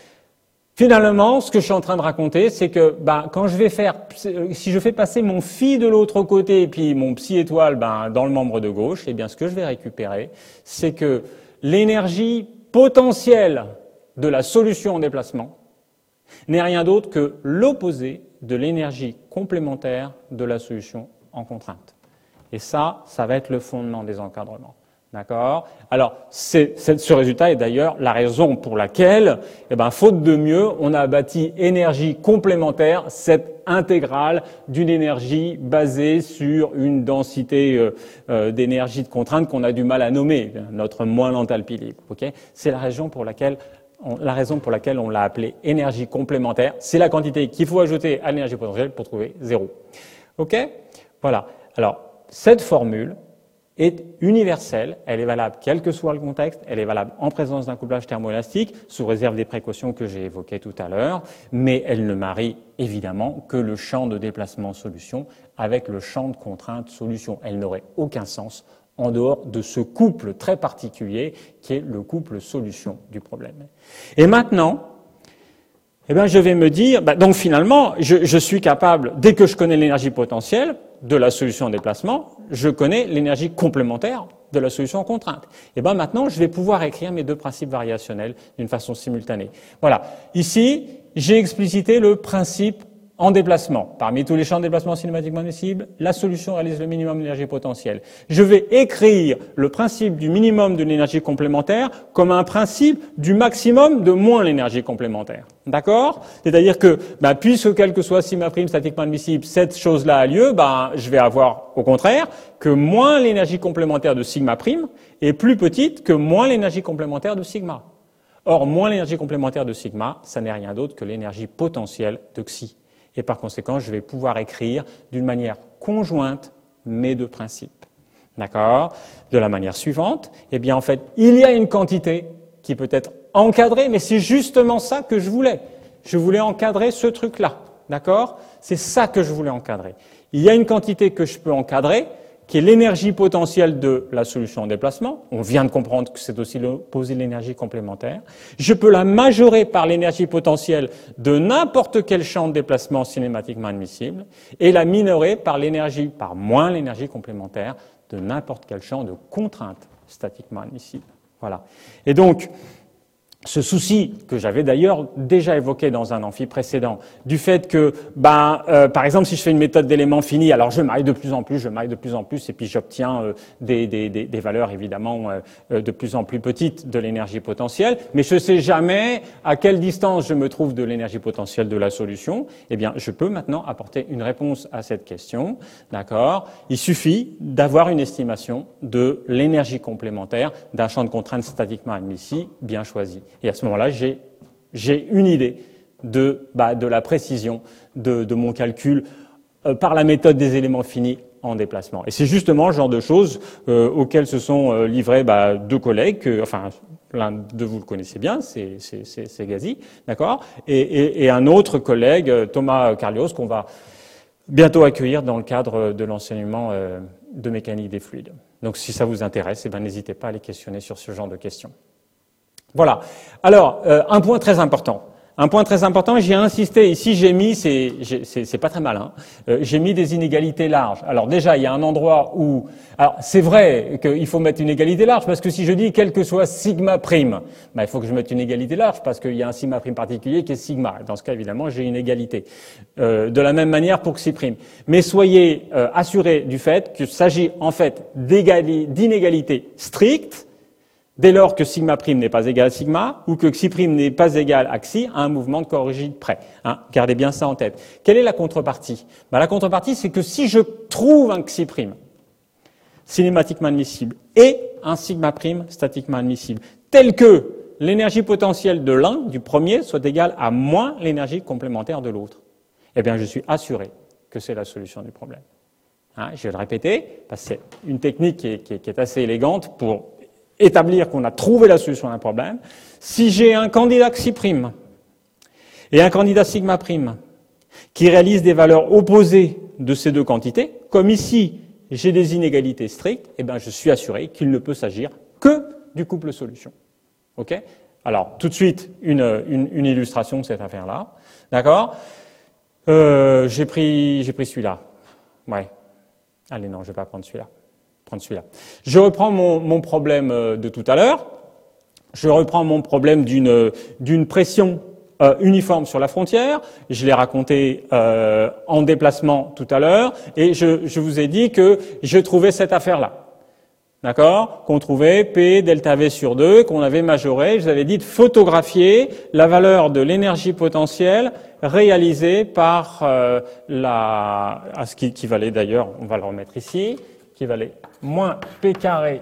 Finalement, ce que je suis en train de raconter, c'est que ben, quand je vais faire, si je fais passer mon phi de l'autre côté et puis mon psi étoile ben, dans le membre de gauche, eh bien, ce que je vais récupérer, c'est que l'énergie potentielle de la solution en déplacement n'est rien d'autre que l'opposé de l'énergie complémentaire de la solution en contrainte. Et ça, ça va être le fondement des encadrements. D'accord? Alors, c'est, c'est, ce résultat est d'ailleurs la raison pour laquelle, eh ben, faute de mieux, on a bâti énergie complémentaire, cette intégrale d'une énergie basée sur une densité euh, euh, d'énergie de contrainte qu'on a du mal à nommer, notre moins l'enthalpie libre. Okay? C'est la raison pour laquelle on, la raison pour laquelle on l'a appelée énergie complémentaire. C'est la quantité qu'il faut ajouter à l'énergie potentielle pour trouver zéro. Ok? Voilà. Alors, cette formule est universelle, elle est valable quel que soit le contexte, elle est valable en présence d'un couplage thermoélastique, sous réserve des précautions que j'ai évoquées tout à l'heure, mais elle ne marie évidemment que le champ de déplacement solution avec le champ de contrainte solution. Elle n'aurait aucun sens en dehors de ce couple très particulier qui est le couple solution du problème. Et maintenant, eh ben, je vais me dire, bah, donc finalement, je, je suis capable, dès que je connais l'énergie potentielle de la solution en déplacement, je connais l'énergie complémentaire de la solution en contrainte. Et ben maintenant, je vais pouvoir écrire mes deux principes variationnels d'une façon simultanée. Voilà. Ici, j'ai explicité le principe en déplacement. Parmi tous les champs de déplacement cinématiquement admissibles, la solution réalise le minimum d'énergie potentielle. Je vais écrire le principe du minimum de l'énergie complémentaire comme un principe du maximum de moins l'énergie complémentaire. D'accord? C'est-à-dire que, ben, puisque quel que soit sigma prime statiquement admissible, cette chose-là a lieu, ben, je vais avoir, au contraire, que moins l'énergie complémentaire de sigma prime est plus petite que moins l'énergie complémentaire de sigma. Or, moins l'énergie complémentaire de sigma, ça n'est rien d'autre que l'énergie potentielle de xi. Et par conséquent, je vais pouvoir écrire d'une manière conjointe mes deux principes. D'accord? De la manière suivante, eh bien, en fait, il y a une quantité qui peut être encadrée, mais c'est justement ça que je voulais. Je voulais encadrer ce truc-là. D'accord? C'est ça que je voulais encadrer. Il y a une quantité que je peux encadrer, qui est l'énergie potentielle de la solution en déplacement. On vient de comprendre que c'est aussi l'opposé de l'énergie complémentaire. Je peux la majorer par l'énergie potentielle de n'importe quel champ de déplacement cinématiquement admissible et la minorer par l'énergie, par moins l'énergie complémentaire de n'importe quel champ de contrainte statiquement admissible. Voilà. Et donc, ce souci que j'avais d'ailleurs déjà évoqué dans un amphi précédent, du fait que, ben, euh, par exemple, si je fais une méthode d'éléments finis, alors je maille de plus en plus, je maille de plus en plus, et puis j'obtiens euh, des, des, des, des valeurs évidemment euh, de plus en plus petites de l'énergie potentielle, mais je ne sais jamais à quelle distance je me trouve de l'énergie potentielle de la solution. Eh bien, je peux maintenant apporter une réponse à cette question, d'accord? Il suffit d'avoir une estimation de l'énergie complémentaire d'un champ de contrainte statiquement admissible bien choisi. Et à ce moment-là, j'ai, j'ai une idée de, bah, de la précision de, de mon calcul euh, par la méthode des éléments finis en déplacement. Et c'est justement le genre de choses euh, auxquelles se sont euh, livrés bah, deux collègues, que, enfin l'un de vous le connaissez bien, c'est, c'est, c'est, c'est Gazi, d'accord, et, et, et un autre collègue, Thomas Carlios, qu'on va bientôt accueillir dans le cadre de l'enseignement euh, de mécanique des fluides. Donc si ça vous intéresse, eh ben, n'hésitez pas à les questionner sur ce genre de questions. Voilà. Alors, euh, un point très important. Un point très important, j'y ai insisté, ici j'ai mis, c'est, c'est, c'est pas très malin, euh, j'ai mis des inégalités larges. Alors déjà, il y a un endroit où, alors c'est vrai qu'il faut mettre une égalité large, parce que si je dis quel que soit sigma prime, ben, il faut que je mette une égalité large, parce qu'il y a un sigma prime particulier qui est sigma. Dans ce cas, évidemment, j'ai une égalité. Euh, de la même manière pour xi prime. Mais soyez euh, assurés du fait qu'il s'agit en fait d'inégalités strictes, dès lors que sigma prime n'est pas égal à sigma, ou que xi prime n'est pas égal à xi, à un mouvement de corrigide près. Hein, gardez bien ça en tête. Quelle est la contrepartie? Ben, la contrepartie, c'est que si je trouve un xi prime cinématiquement admissible et un sigma prime statiquement admissible, tel que l'énergie potentielle de l'un, du premier, soit égale à moins l'énergie complémentaire de l'autre, eh bien, je suis assuré que c'est la solution du problème. Hein, je vais le répéter, parce que c'est une technique qui est, qui est, qui est assez élégante pour établir qu'on a trouvé la solution à un problème. Si j'ai un candidat xi prime et un candidat sigma prime qui réalisent des valeurs opposées de ces deux quantités, comme ici j'ai des inégalités strictes, eh bien je suis assuré qu'il ne peut s'agir que du couple solution. Ok? Alors tout de suite une, une, une illustration de cette affaire-là, d'accord? Euh, j'ai pris j'ai pris celui-là. Ouais. Allez non, je vais pas prendre celui-là. Prendre celui-là. Je reprends mon, mon problème de tout à l'heure. Je reprends mon problème d'une d'une pression euh, uniforme sur la frontière. Je l'ai raconté euh, en déplacement tout à l'heure, et je, je vous ai dit que je trouvais cette affaire-là. D'accord? Qu'on trouvait P delta V sur deux, qu'on avait majoré. Je vous avais dit de photographier la valeur de l'énergie potentielle réalisée par euh, la... à ce qui, qui valait d'ailleurs, on va le remettre ici, qui valait moins P carré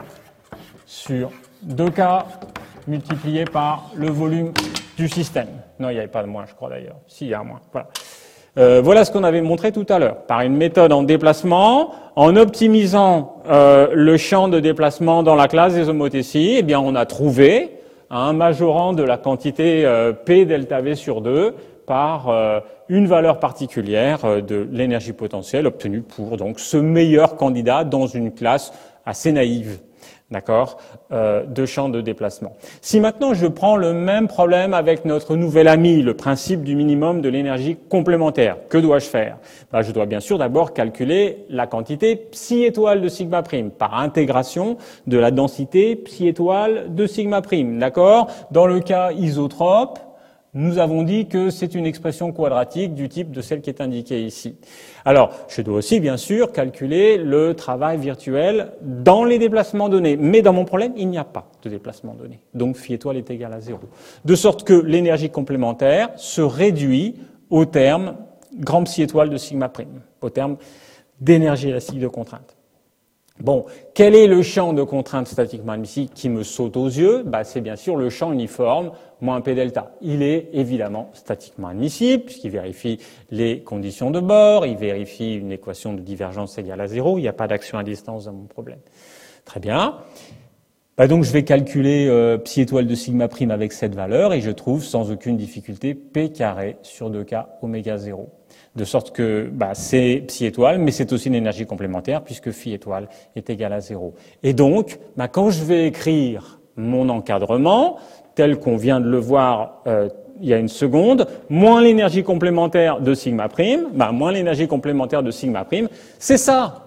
sur deux K multiplié par le volume du système. Non, il n'y avait pas de moins, je crois d'ailleurs. Si, il y a un moins. Voilà. Euh, voilà ce qu'on avait montré tout à l'heure. Par une méthode en déplacement, en optimisant euh, le champ de déplacement dans la classe des homothéties, eh bien, on a trouvé un majorant de la quantité euh, P delta V sur deux par euh, une valeur particulière euh, de l'énergie potentielle obtenue pour donc ce meilleur candidat dans une classe assez naïve, d'accord, euh, de champ de déplacement. Si maintenant je prends le même problème avec notre nouvel ami, le principe du minimum de l'énergie complémentaire, que dois-je faire? Ben, je dois bien sûr d'abord calculer la quantité psi étoile de sigma prime par intégration de la densité psi étoile de sigma prime, d'accord? Dans le cas isotrope, nous avons dit que c'est une expression quadratique du type de celle qui est indiquée ici. Alors, je dois aussi, bien sûr, calculer le travail virtuel dans les déplacements donnés. Mais dans mon problème, il n'y a pas de déplacement donné. Donc, phi étoile est égal à zéro. De sorte que l'énergie complémentaire se réduit au terme grand psi étoile de sigma prime, au terme d'énergie élastique de contrainte. Bon, quel est le champ de contrainte statiquement admissible qui me saute aux yeux? Bah, c'est bien sûr le champ uniforme moins P delta. Il est évidemment statiquement admissible puisqu'il vérifie les conditions de bord, il vérifie une équation de divergence égale à zéro, il n'y a pas d'action à distance dans mon problème. Très bien. Bah, donc je vais calculer euh, psi étoile de sigma prime avec cette valeur et je trouve sans aucune difficulté P carré sur deux K oméga zéro. De sorte que bah, c'est psi étoile, mais c'est aussi une énergie complémentaire puisque phi étoile est égal à zéro. Et donc, bah, quand je vais écrire mon encadrement, tel qu'on vient de le voir euh, il y a une seconde, moins l'énergie complémentaire de sigma prime, bah, moins l'énergie complémentaire de sigma prime, c'est ça.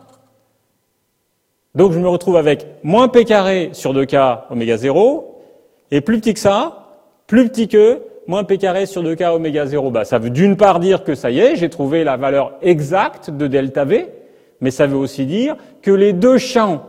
Donc je me retrouve avec moins P carré sur deux K oméga zéro, et plus petit que ça, plus petit que moins P carré sur deux K oméga zéro. Bah, ça veut d'une part dire que ça y est, j'ai trouvé la valeur exacte de delta V, mais ça veut aussi dire que les deux champs,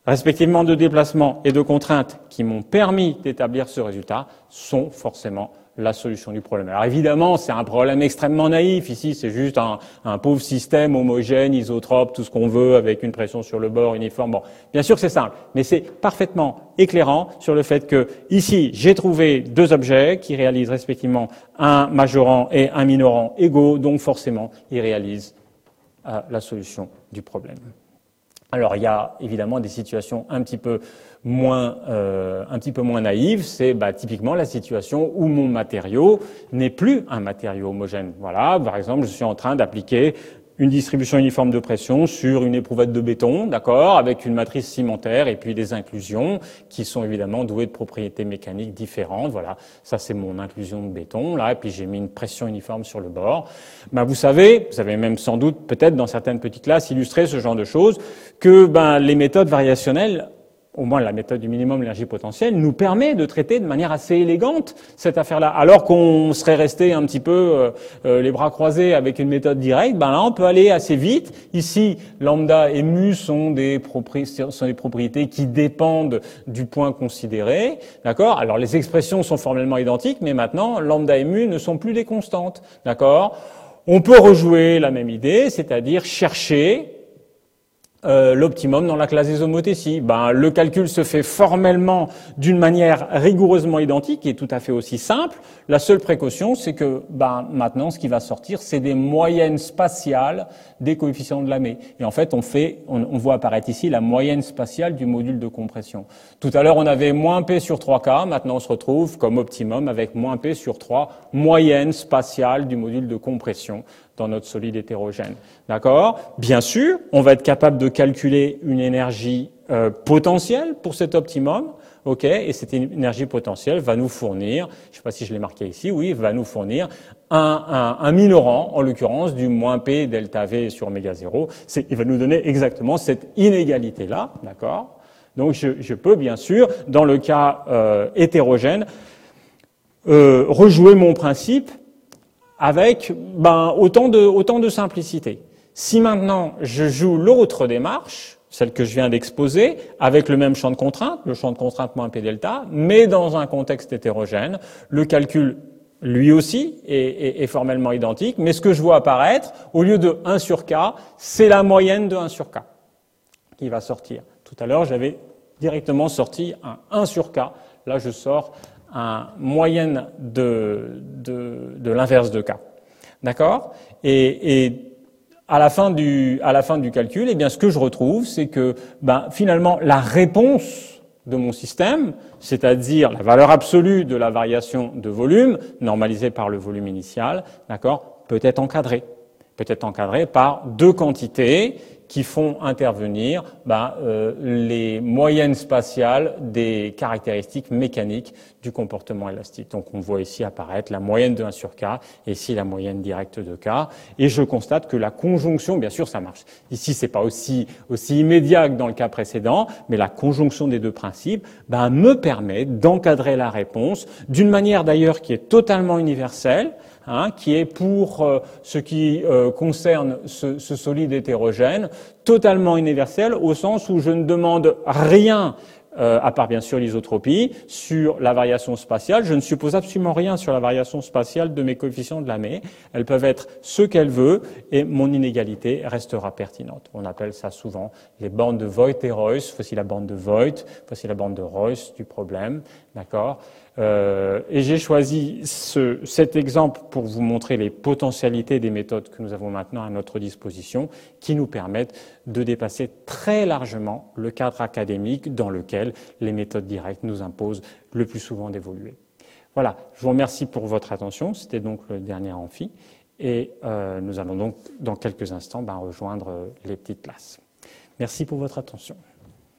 respectivement de déplacement et de contrainte, qui m'ont permis d'établir ce résultat, sont forcément la solution du problème. Alors évidemment, c'est un problème extrêmement naïf. Ici, c'est juste un, un pauvre système homogène, isotrope, tout ce qu'on veut, avec une pression sur le bord uniforme. Bon, bien sûr que c'est simple, mais c'est parfaitement éclairant sur le fait que, ici, j'ai trouvé deux objets qui réalisent respectivement un majorant et un minorant égaux, donc forcément, ils réalisent euh, la solution du problème. Alors, il y a évidemment des situations un petit peu moins, euh, un petit peu moins naïves. C'est bah, typiquement la situation où mon matériau n'est plus un matériau homogène. Voilà, par exemple, je suis en train d'appliquer une distribution uniforme de pression sur une éprouvette de béton, d'accord, avec une matrice cimentaire et puis des inclusions qui sont évidemment douées de propriétés mécaniques différentes. Voilà, ça c'est mon inclusion de béton, là, et puis j'ai mis une pression uniforme sur le bord. Ben, vous savez, vous avez même sans doute peut-être dans certaines petites classes illustré ce genre de choses, que ben, les méthodes variationnelles, au moins la méthode du minimum l'énergie potentielle, nous permet de traiter de manière assez élégante cette affaire-là. Alors qu'on serait resté un petit peu euh, euh, les bras croisés avec une méthode directe, ben là on peut aller assez vite. Ici, lambda et mu sont des, sont des propriétés qui dépendent du point considéré, d'accord. Alors les expressions sont formellement identiques, mais maintenant lambda et mu ne sont plus des constantes, d'accord. On peut rejouer la même idée, c'est-à-dire chercher Euh, l'optimum dans la classe des homothéties. Ben, le calcul se fait formellement d'une manière rigoureusement identique et tout à fait aussi simple. La seule précaution, c'est que ben, maintenant, ce qui va sortir, c'est des moyennes spatiales des coefficients de Lamé. Et en fait, on fait, on, on voit apparaître ici la moyenne spatiale du module de compression. Tout à l'heure, on avait moins P sur trois K. Maintenant, on se retrouve comme optimum avec moins P sur trois, moyenne spatiale du module de compression dans notre solide hétérogène. D'accord? Bien sûr, on va être capable de calculer une énergie euh, potentielle pour cet optimum, ok? Et cette énergie potentielle va nous fournir, je ne sais pas si je l'ai marqué ici, oui, va nous fournir un, un, un minorant, en l'occurrence du moins P delta V sur oméga zéro. C'est, il va nous donner exactement cette inégalité-là, d'accord? Donc je, je peux bien sûr, dans le cas euh, hétérogène, euh, rejouer mon principe avec ben, autant, de, autant de simplicité. Si maintenant je joue l'autre démarche, celle que je viens d'exposer, avec le même champ de contrainte, le champ de contrainte moins P delta, mais dans un contexte hétérogène, le calcul, lui aussi, est, est, est formellement identique, mais ce que je vois apparaître, au lieu de un sur K, c'est la moyenne de un sur K qui va sortir. Tout à l'heure, j'avais directement sorti un un sur K. Là, je sors un moyenne de, de, de l'inverse de K. D'accord? Et, et à la fin du, à la fin du calcul, eh bien, ce que je retrouve, c'est que ben, finalement, la réponse de mon système, c'est-à-dire la valeur absolue de la variation de volume, normalisée par le volume initial, d'accord, peut être encadrée. Peut être encadrée par deux quantités qui font intervenir ben, euh, les moyennes spatiales des caractéristiques mécaniques du comportement élastique. Donc on voit ici apparaître la moyenne de un sur K et ici la moyenne directe de K. Et je constate que la conjonction, bien sûr ça marche. Ici c'est pas aussi, aussi immédiat que dans le cas précédent, mais la conjonction des deux principes ben, me permet d'encadrer la réponse d'une manière d'ailleurs qui est totalement universelle, Hein, qui est pour euh, ce qui euh, concerne ce, ce solide hétérogène, totalement universel au sens où je ne demande rien, euh, à part bien sûr l'isotropie, sur la variation spatiale. Je ne suppose absolument rien sur la variation spatiale de mes coefficients de Lamé. Elles peuvent être ce qu'elles veulent et mon inégalité restera pertinente. On appelle ça souvent les bandes de Voigt et Royce. Voici la bande de Voigt, voici la bande de Royce du problème, d'accord ? Euh, et j'ai choisi ce, cet exemple pour vous montrer les potentialités des méthodes que nous avons maintenant à notre disposition, qui nous permettent de dépasser très largement le cadre académique dans lequel les méthodes directes nous imposent le plus souvent d'évoluer. Voilà, je vous remercie pour votre attention. C'était donc le dernier amphi. Et euh, nous allons donc, dans quelques instants, ben, rejoindre les petites classes. Merci pour votre attention.